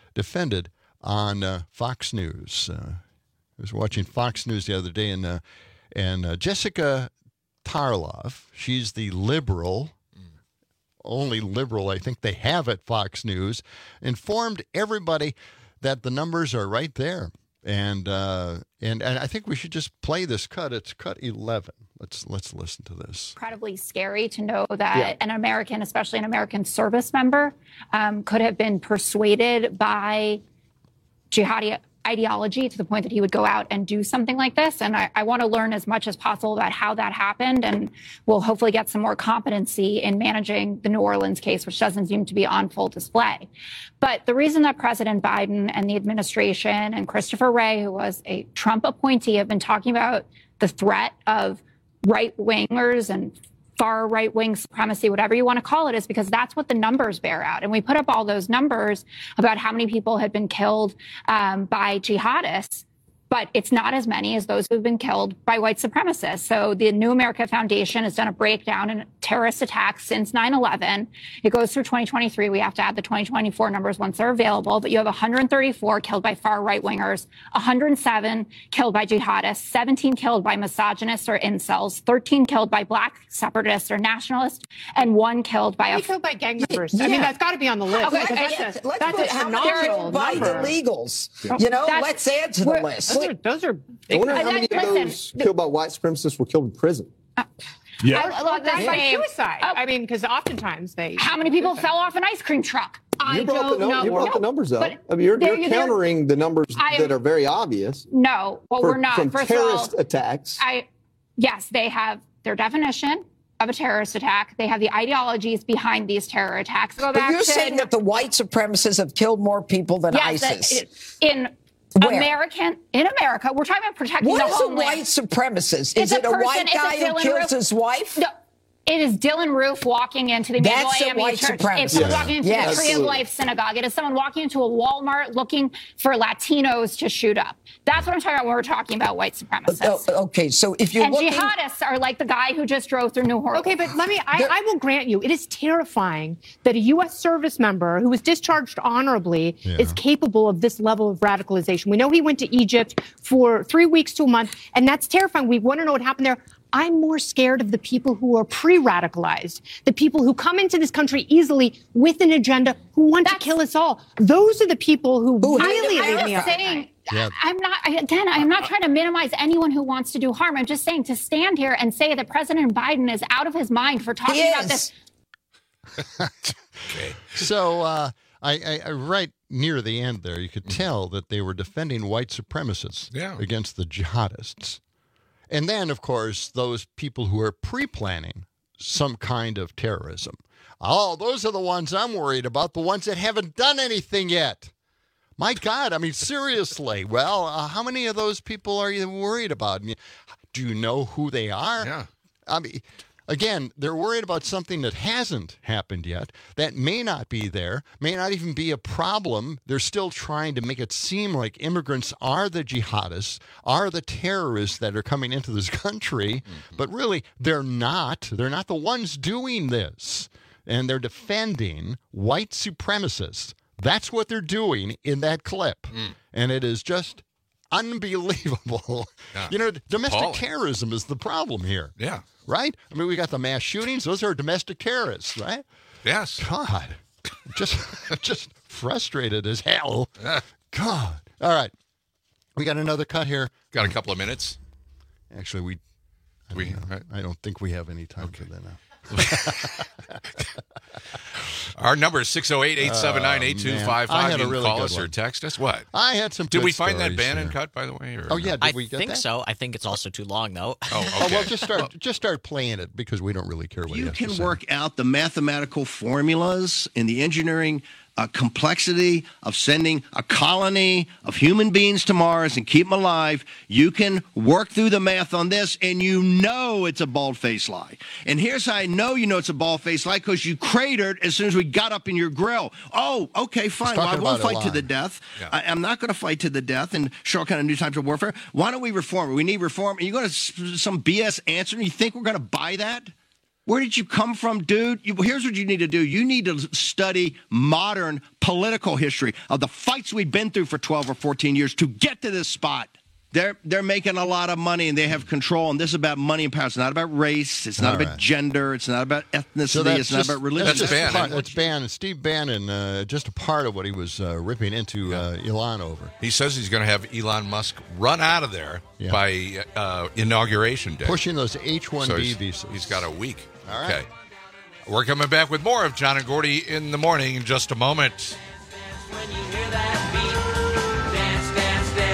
on Fox News. I was watching Fox News the other day, and Jessica Tarlov, she's the liberal, only liberal I think they have at Fox News, informed everybody that the numbers are right there. And I think we should just play this cut. It's cut 11. Let's listen to this. Incredibly scary to know that an American, especially an American service member, could have been persuaded by jihadi ideology to the point that he would go out and do something like this. And I want to learn as much as possible about how that happened. And we'll hopefully get some more competency in managing the New Orleans case, which doesn't seem to be on full display. But the reason that President Biden and the administration and Christopher Wray, who was a Trump appointee, have been talking about the threat of right-wingers and far right-wing supremacy, whatever you want to call it, is because that's what the numbers bear out. And we put up all those numbers about how many people had been killed by jihadists, but it's not as many as those who've been killed by white supremacists. So the New America Foundation has done a breakdown in terrorist attacks since 9/11. It goes through 2023. We have to add the 2024 numbers once they're available. But you have 134 killed by far right-wingers, 107 killed by jihadists, 17 killed by misogynists or incels, 13 killed by black separatists or nationalists, and 1 killed by killed by gang members. I mean, that's got to be on the list. Okay, that's a phenomenal by number. illegals. You know, let's add to the list. Those are I wonder how many of those killed by white supremacists were killed in prison. That's by suicide. I mean, because oftentimes they. How many people fell off an ice cream truck? You brought the numbers up. I mean, you're countering the numbers that are very obvious. No, well, we're not. From First terrorist of all, attacks. Yes, they have their definition of a terrorist attack. They have the ideologies behind these terror attacks. But you're saying that the white supremacists have killed more people than ISIS. In America, we're talking about protecting the homeland. What is a white supremacist? Is it a white guy who kills his wife? No. It is Dylan Roof walking into the Emanuel AME Church. It's someone walking into the Tree of Life Synagogue. It is someone walking into a Walmart looking for Latinos to shoot up. That's what I'm talking about when we're talking about white supremacists. Okay, so if you're looking... jihadists are like the guy who just drove through New Orleans. Okay, but I will grant you, it is terrifying that a U.S. service member who was discharged honorably is capable of this level of radicalization. We know he went to Egypt for 3 weeks to a month, and that's terrifying. We want to know what happened there. I'm more scared of the people who are pre-radicalized, the people who come into this country easily with an agenda, who want to kill us all. Those are the people who really leave me up. I'm not trying to minimize anyone who wants to do harm. I'm just saying to stand here and say that President Biden is out of his mind for talking about this. Okay. So I right near the end there, you could tell that they were defending white supremacists against the jihadists. And then, of course, those people who are pre-planning some kind of terrorism. Oh, those are the ones I'm worried about, the ones that haven't done anything yet. My God, I mean, seriously. Well, how many of those people are you worried about? I mean, do you know who they are? Yeah. I mean, again, they're worried about something that hasn't happened yet, that may not be there, may not even be a problem. They're still trying to make it seem like immigrants are the jihadists, are the terrorists that are coming into this country, but really they're not. They're not the ones doing this. And they're defending white supremacists. That's what they're doing in that clip. And it is just unbelievable. Yeah. You know, domestic terrorism is the problem here. Yeah. Right? I mean, we got the mass shootings. Those are domestic terrorists, right? Yes. God. Just frustrated as hell. God. All right. We got another cut here. Got a couple of minutes. Actually, I don't think we have any time for that now. Our number is 608-879-8255. I had You a really call good us or one. text us. What? I had some Did good we find that stories Bannon here. cut, by the way? Or Oh, yeah. Did we I get think that? so. I think it's also too long, though. Oh, Oh, okay. well, just start playing it because we don't really care what he You has to can say. work out the mathematical formulas and the engineering complexity of sending a colony of human beings to Mars and keep them alive. You can work through the math on this, and you know it's a bald-faced lie. And here's how I know you know it's a bald-faced lie, because you cratered as soon as we got up in your grill. Oh, okay, fine. Well, I won't fight to the death. Yeah. I'm not going to fight to the death and show kind of new types of warfare. Why don't we reform it? We need reform. And you're going to some BS answer, and you think we're going to buy that? Where did you come from, dude? Here's what you need to do. You need to study modern political history of the fights we've been through for 12 or 14 years to get to this spot. They're making a lot of money, and they have control, and this is about money and power. It's not about race. It's not about gender. It's not about ethnicity. It's not about religion. That's Bannon. Steve Bannon, just a part of what he was ripping into Elon over. He says he's going to have Elon Musk run out of there by inauguration day. Pushing those H-1B visas. He's got a week. All right. Okay. We're coming back with more of John and Gordy in the morning in just a moment. When you hear that beat, dance, dance, dance.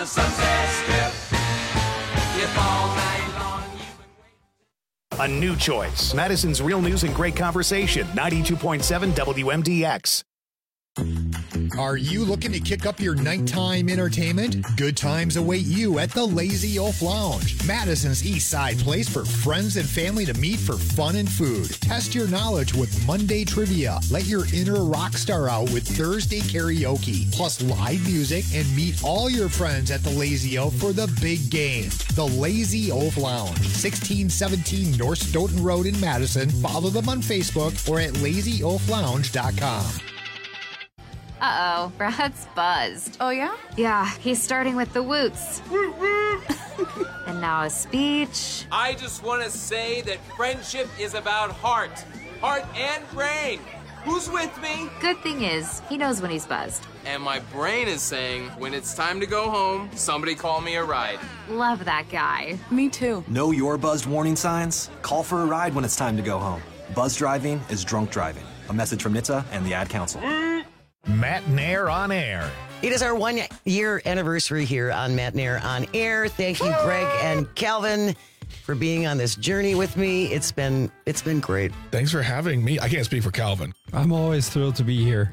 the Sunset Strip. If all night long A new choice. Madison's Real News and Great Conversation. 92.7 WMDX. Are you looking to kick up your nighttime entertainment? Good times await you at the Lazy Oaf Lounge, Madison's East Side place for friends and family to meet for fun and food. Test your knowledge with Monday trivia. Let your inner rock star out with Thursday karaoke, plus live music, and meet all your friends at the Lazy Oaf for the big game. The Lazy Oaf Lounge, 1617 North Stoughton Road in Madison. Follow them on Facebook or at lazyoaflounge.com. Uh-oh, Brad's buzzed. Oh, yeah? Yeah, he's starting with the woots. And now a speech. I just want to say that friendship is about heart and brain. Who's with me? Good thing is, he knows when he's buzzed. And my brain is saying, when it's time to go home, somebody call me a ride. Love that guy. Me too. Know your buzzed warning signs? Call for a ride when it's time to go home. Buzz driving is drunk driving. A message from NHTSA and the Ad Council. Matt Nair on Air. It is our 1 year anniversary here on Matt Nair on Air. Thank you, Greg and Calvin, for being on this journey with me. It's been great. Thanks for having me. I can't speak for Calvin. I'm always thrilled to be here.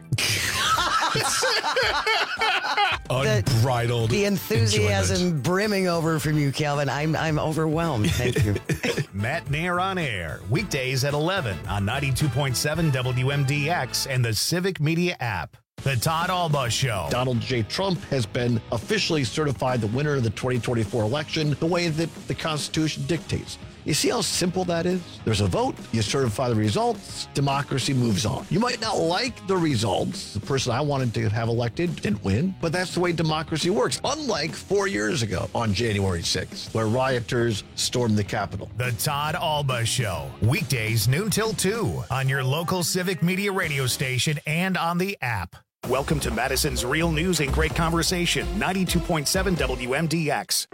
Unbridled. The enthusiasm enjoyment. brimming over from you, Calvin. I'm overwhelmed. Thank you. Matt Nair on Air. Weekdays at 11 on 92.7 WMDX and the Civic Media app. The Todd Alba Show. Donald J. Trump has been officially certified the winner of the 2024 election the way that the Constitution dictates. You see how simple that is? There's a vote, you certify the results, democracy moves on. You might not like the results. The person I wanted to have elected didn't win, but that's the way democracy works. Unlike 4 years ago on January 6th, where rioters stormed the Capitol. The Todd Alba Show. Weekdays noon till 2 on your local Civic Media radio station and on the app. Welcome to Madison's Real News and Great Conversation. 92.7 WMDX.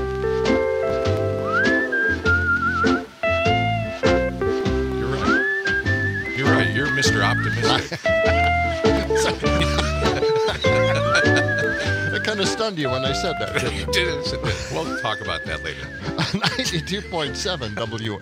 You're Mr. Optimistic. That kind of stunned you when I said that, didn't it? It did. We'll talk about that later. 92.7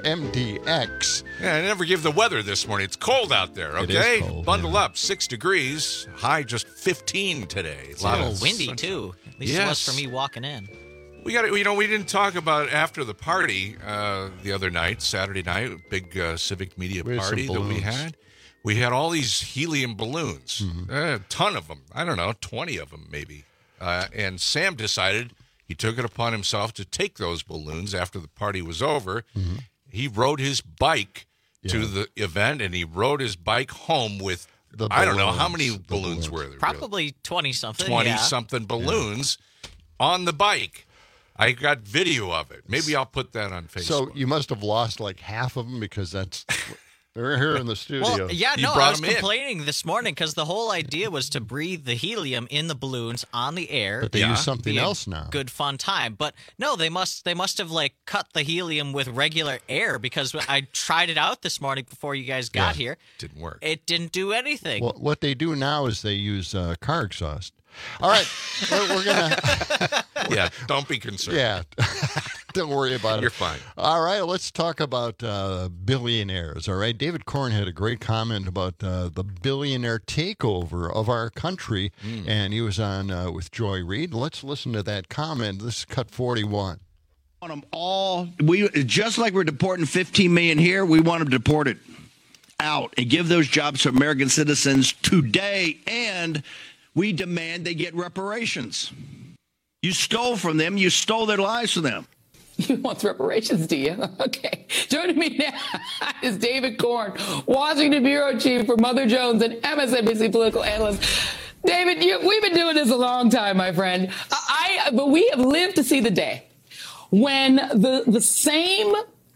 WMDX. Yeah, I never give the weather this morning. It's cold out there, okay? It is cold, Bundle up. 6 degrees. High just 15 today. It's a little windy, too. At least it was for me walking in. We didn't talk about after the party the other night, Saturday night, big Civic Media party that we had. We had all these helium balloons, a ton of them. I don't know, 20 of them maybe. And Sam decided he took it upon himself to take those balloons after the party was over. Mm-hmm. He rode his bike to the event, and he rode his bike home with, I don't know, how many balloons were there? Probably 20-something. 20-something balloons on the bike. I got video of it. Maybe I'll put that on Facebook. So you must have lost like half of them because they're here in the studio. Well, I was complaining this morning because the whole idea was to breathe the helium in the balloons on the air. But they use something else now. Good fun time. But no, they must have like cut the helium with regular air because I tried it out this morning before you guys got here. Didn't work. It didn't do anything. Well, what they do now is they use car exhaust. All right, we're gonna. Yeah, don't be concerned. Yeah, don't worry about it. You're fine. All right, let's talk about billionaires. All right, David Corn had a great comment about the billionaire takeover of our country, and he was on with Joy Reid. Let's listen to that comment. This is cut 41. Want them all. We just like we're deporting 15 million here. We want them deported out and give those jobs to American citizens today, and we demand they get reparations. You stole from them. You stole their lives from them. You want reparations, do you? Okay. Joining me now is David Corn, Washington Bureau Chief for Mother Jones and MSNBC political analyst. David, we've been doing this a long time, my friend. But we have lived to see the day when the same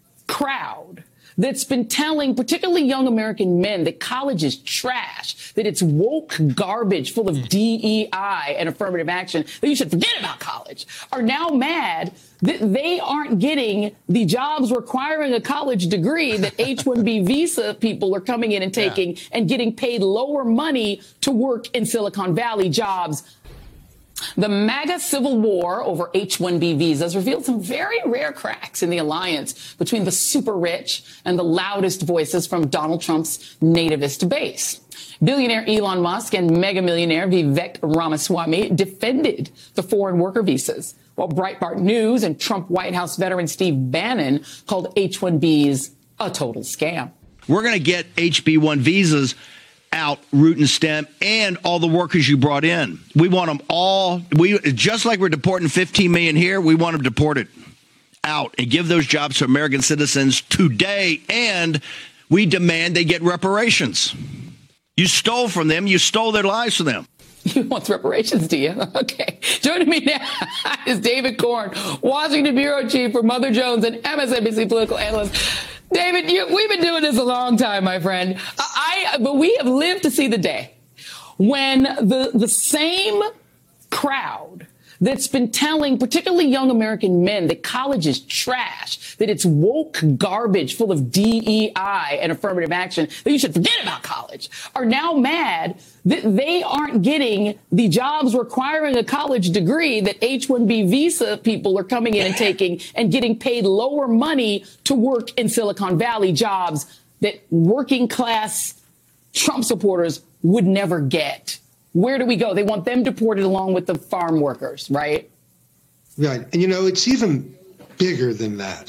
crowd that's been telling particularly young American men that college is trash, that it's woke garbage full of DEI and affirmative action, that you should forget about college, are now mad that they aren't getting the jobs requiring a college degree that H-1B visa people are coming in and taking and getting paid lower money to work in Silicon Valley jobs. The MAGA civil war over H-1B visas revealed some very rare cracks in the alliance between the super rich and the loudest voices from Donald Trump's nativist base. Billionaire Elon Musk and mega millionaire Vivek Ramaswamy defended the foreign worker visas, while Breitbart News and Trump White House veteran Steve Bannon called H-1Bs a total scam. We're going to get HB1 visas out, root and stem, and all the workers you brought in. We want them all. Just like we're deporting 15 million here, we want them deported out and give those jobs to American citizens today. And we demand they get reparations. You stole from them. You stole their lives from them. You want reparations, do you? Okay. Joining me now is David Corn, Washington bureau chief for Mother Jones and MSNBC political analyst. David, we've been doing this a long time, my friend. But we have lived to see the day when the same crowd that's been telling particularly young American men that college is trash, that it's woke garbage full of DEI and affirmative action, that you should forget about college, are now mad that they aren't getting the jobs requiring a college degree that H-1B visa people are coming in and taking and getting paid lower money to work in Silicon Valley, jobs that working class Trump supporters would never get. Where do we go? They want them deported along with the farm workers, right? Right. And, it's even bigger than that.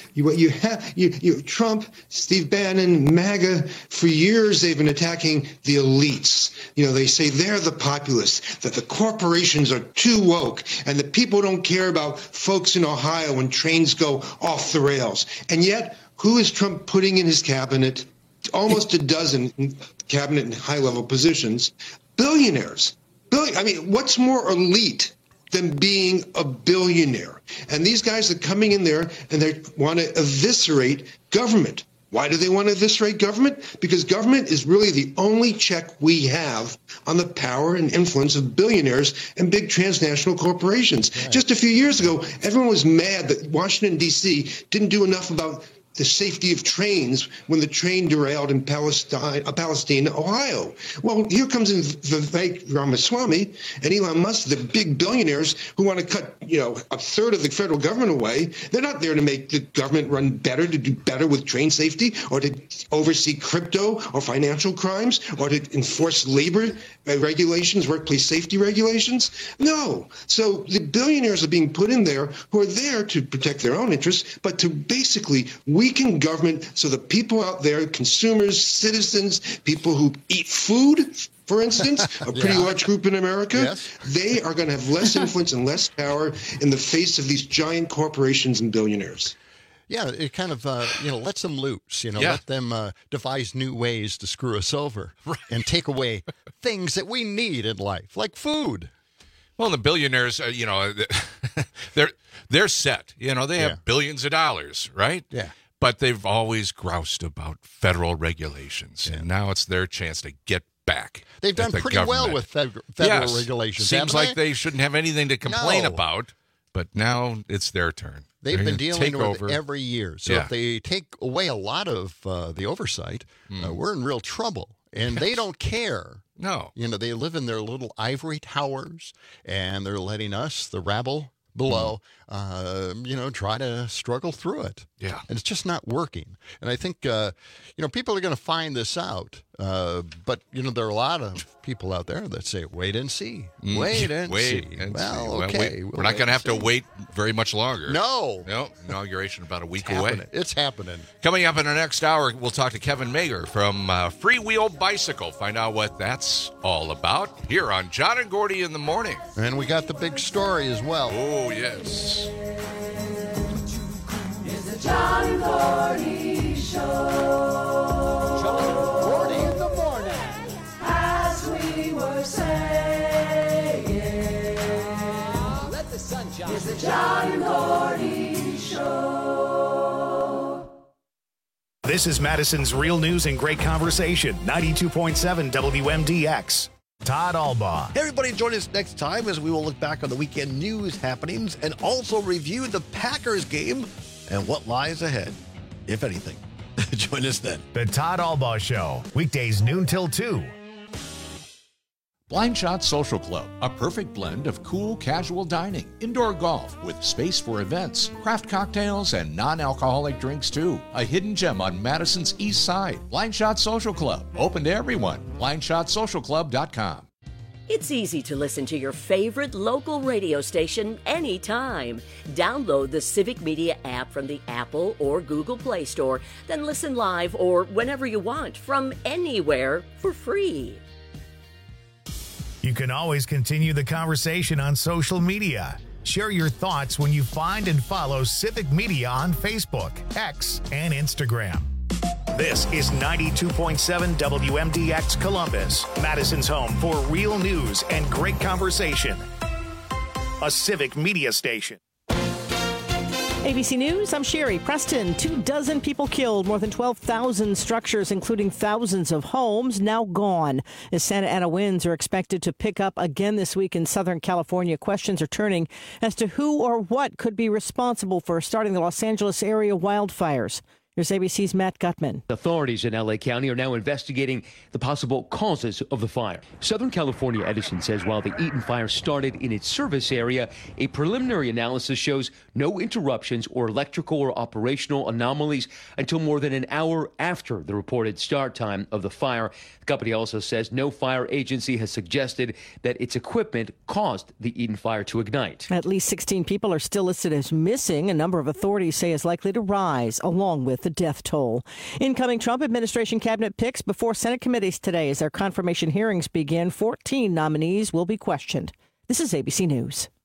Trump, Steve Bannon, MAGA, for years they've been attacking the elites. They say they're the populists, that the corporations are too woke, and that people don't care about folks in Ohio when trains go off the rails. And yet, who is Trump putting in his cabinet? Almost a dozen cabinet and high-level positions. Billionaires. What's more elite than being a billionaire? And these guys are coming in there and they want to eviscerate government. Why do they want to eviscerate government? Because government is really the only check we have on the power and influence of billionaires and big transnational corporations. Right. Just a few years ago, everyone was mad that Washington, D.C. didn't do enough about the safety of trains when the train derailed in Palestine, Ohio. Well, here comes in Vivek Ramaswamy and Elon Musk, the big billionaires who want to cut, a third of the federal government away. They're not there to make the government run better, to do better with train safety, or to oversee crypto or financial crimes, or to enforce labor regulations, workplace safety regulations. No. So the billionaires are being put in there who are there to protect their own interests, but to basically weaken government so the people out there, consumers, citizens, people who eat food, for instance, a pretty large group in America, they are going to have less influence and less power in the face of these giant corporations and billionaires. Yeah, it kind of, lets them loose, let them devise new ways to screw us over and take away things that we need in life, like food. Well, the billionaires, they're set. They have billions of dollars, right? Yeah. But they've always groused about federal regulations, and now it's their chance to get back. They've done pretty well with federal regulations. Seems like they shouldn't have anything to complain about, but now it's their turn. They've been dealing with it every year. So if they take away a lot of the oversight, we're in real trouble. And they don't care. No. They live in their little ivory towers, and they're letting us, the rabble below, try to struggle through it. Yeah. And it's just not working. And I think, people are going to find this out. But, there are a lot of people out there that say, wait and see. Wait and see. Well, okay. We're not going to have to wait very much longer. No. Inauguration about a week away. It's happening. Coming up in the next hour, we'll talk to Kevin Mager from Freewheel Bicycle. Find out what that's all about here on John and Gordy in the Morning. And we got the big story as well. Oh, yes. It's the John and Gordy Show. John and Gordy in the morning. As we were saying, let the sun shine. It's the John and Gordy Show. This is Madison's Real News and Great Conversation, 92.7 WMDX. Todd Albaugh. Hey, everybody, join us next time as we will look back on the weekend news happenings and also review the Packers game and what lies ahead, if anything. Join us then. The Todd Albaugh Show, weekdays noon till 2. Blind Shot Social Club, a perfect blend of cool, casual dining, indoor golf with space for events, craft cocktails, and non-alcoholic drinks too. A hidden gem on Madison's East Side. Blind Shot Social Club, open to everyone. BlindShotSocialClub.com. It's easy to listen to your favorite local radio station anytime. Download the Civic Media app from the Apple or Google Play Store, then listen live or whenever you want from anywhere for free. You can always continue the conversation on social media. Share your thoughts when you find and follow Civic Media on Facebook, X, and Instagram. This is 92.7 WMDX Columbus, Madison's home for real news and great conversation. A Civic Media station. ABC News, I'm Sherry. Preston, 24 people killed, more than 12,000 structures, including thousands of homes, now gone. As Santa Ana winds are expected to pick up again this week in Southern California, questions are turning as to who or what could be responsible for starting the Los Angeles area wildfires. Here's ABC's Matt Gutman. Authorities in L.A. County are now investigating the possible causes of the fire. Southern California Edison says while the Eaton fire started in its service area, a preliminary analysis shows no interruptions or electrical or operational anomalies until more than an hour after the reported start time of the fire. The company also says no fire agency has suggested that its equipment caused the Eaton fire to ignite. At least 16 people are still listed as missing. A number of authorities say is likely to rise, along with the death toll. Incoming Trump administration cabinet picks before Senate committees today as their confirmation hearings begin. 14 nominees will be questioned. This is ABC News.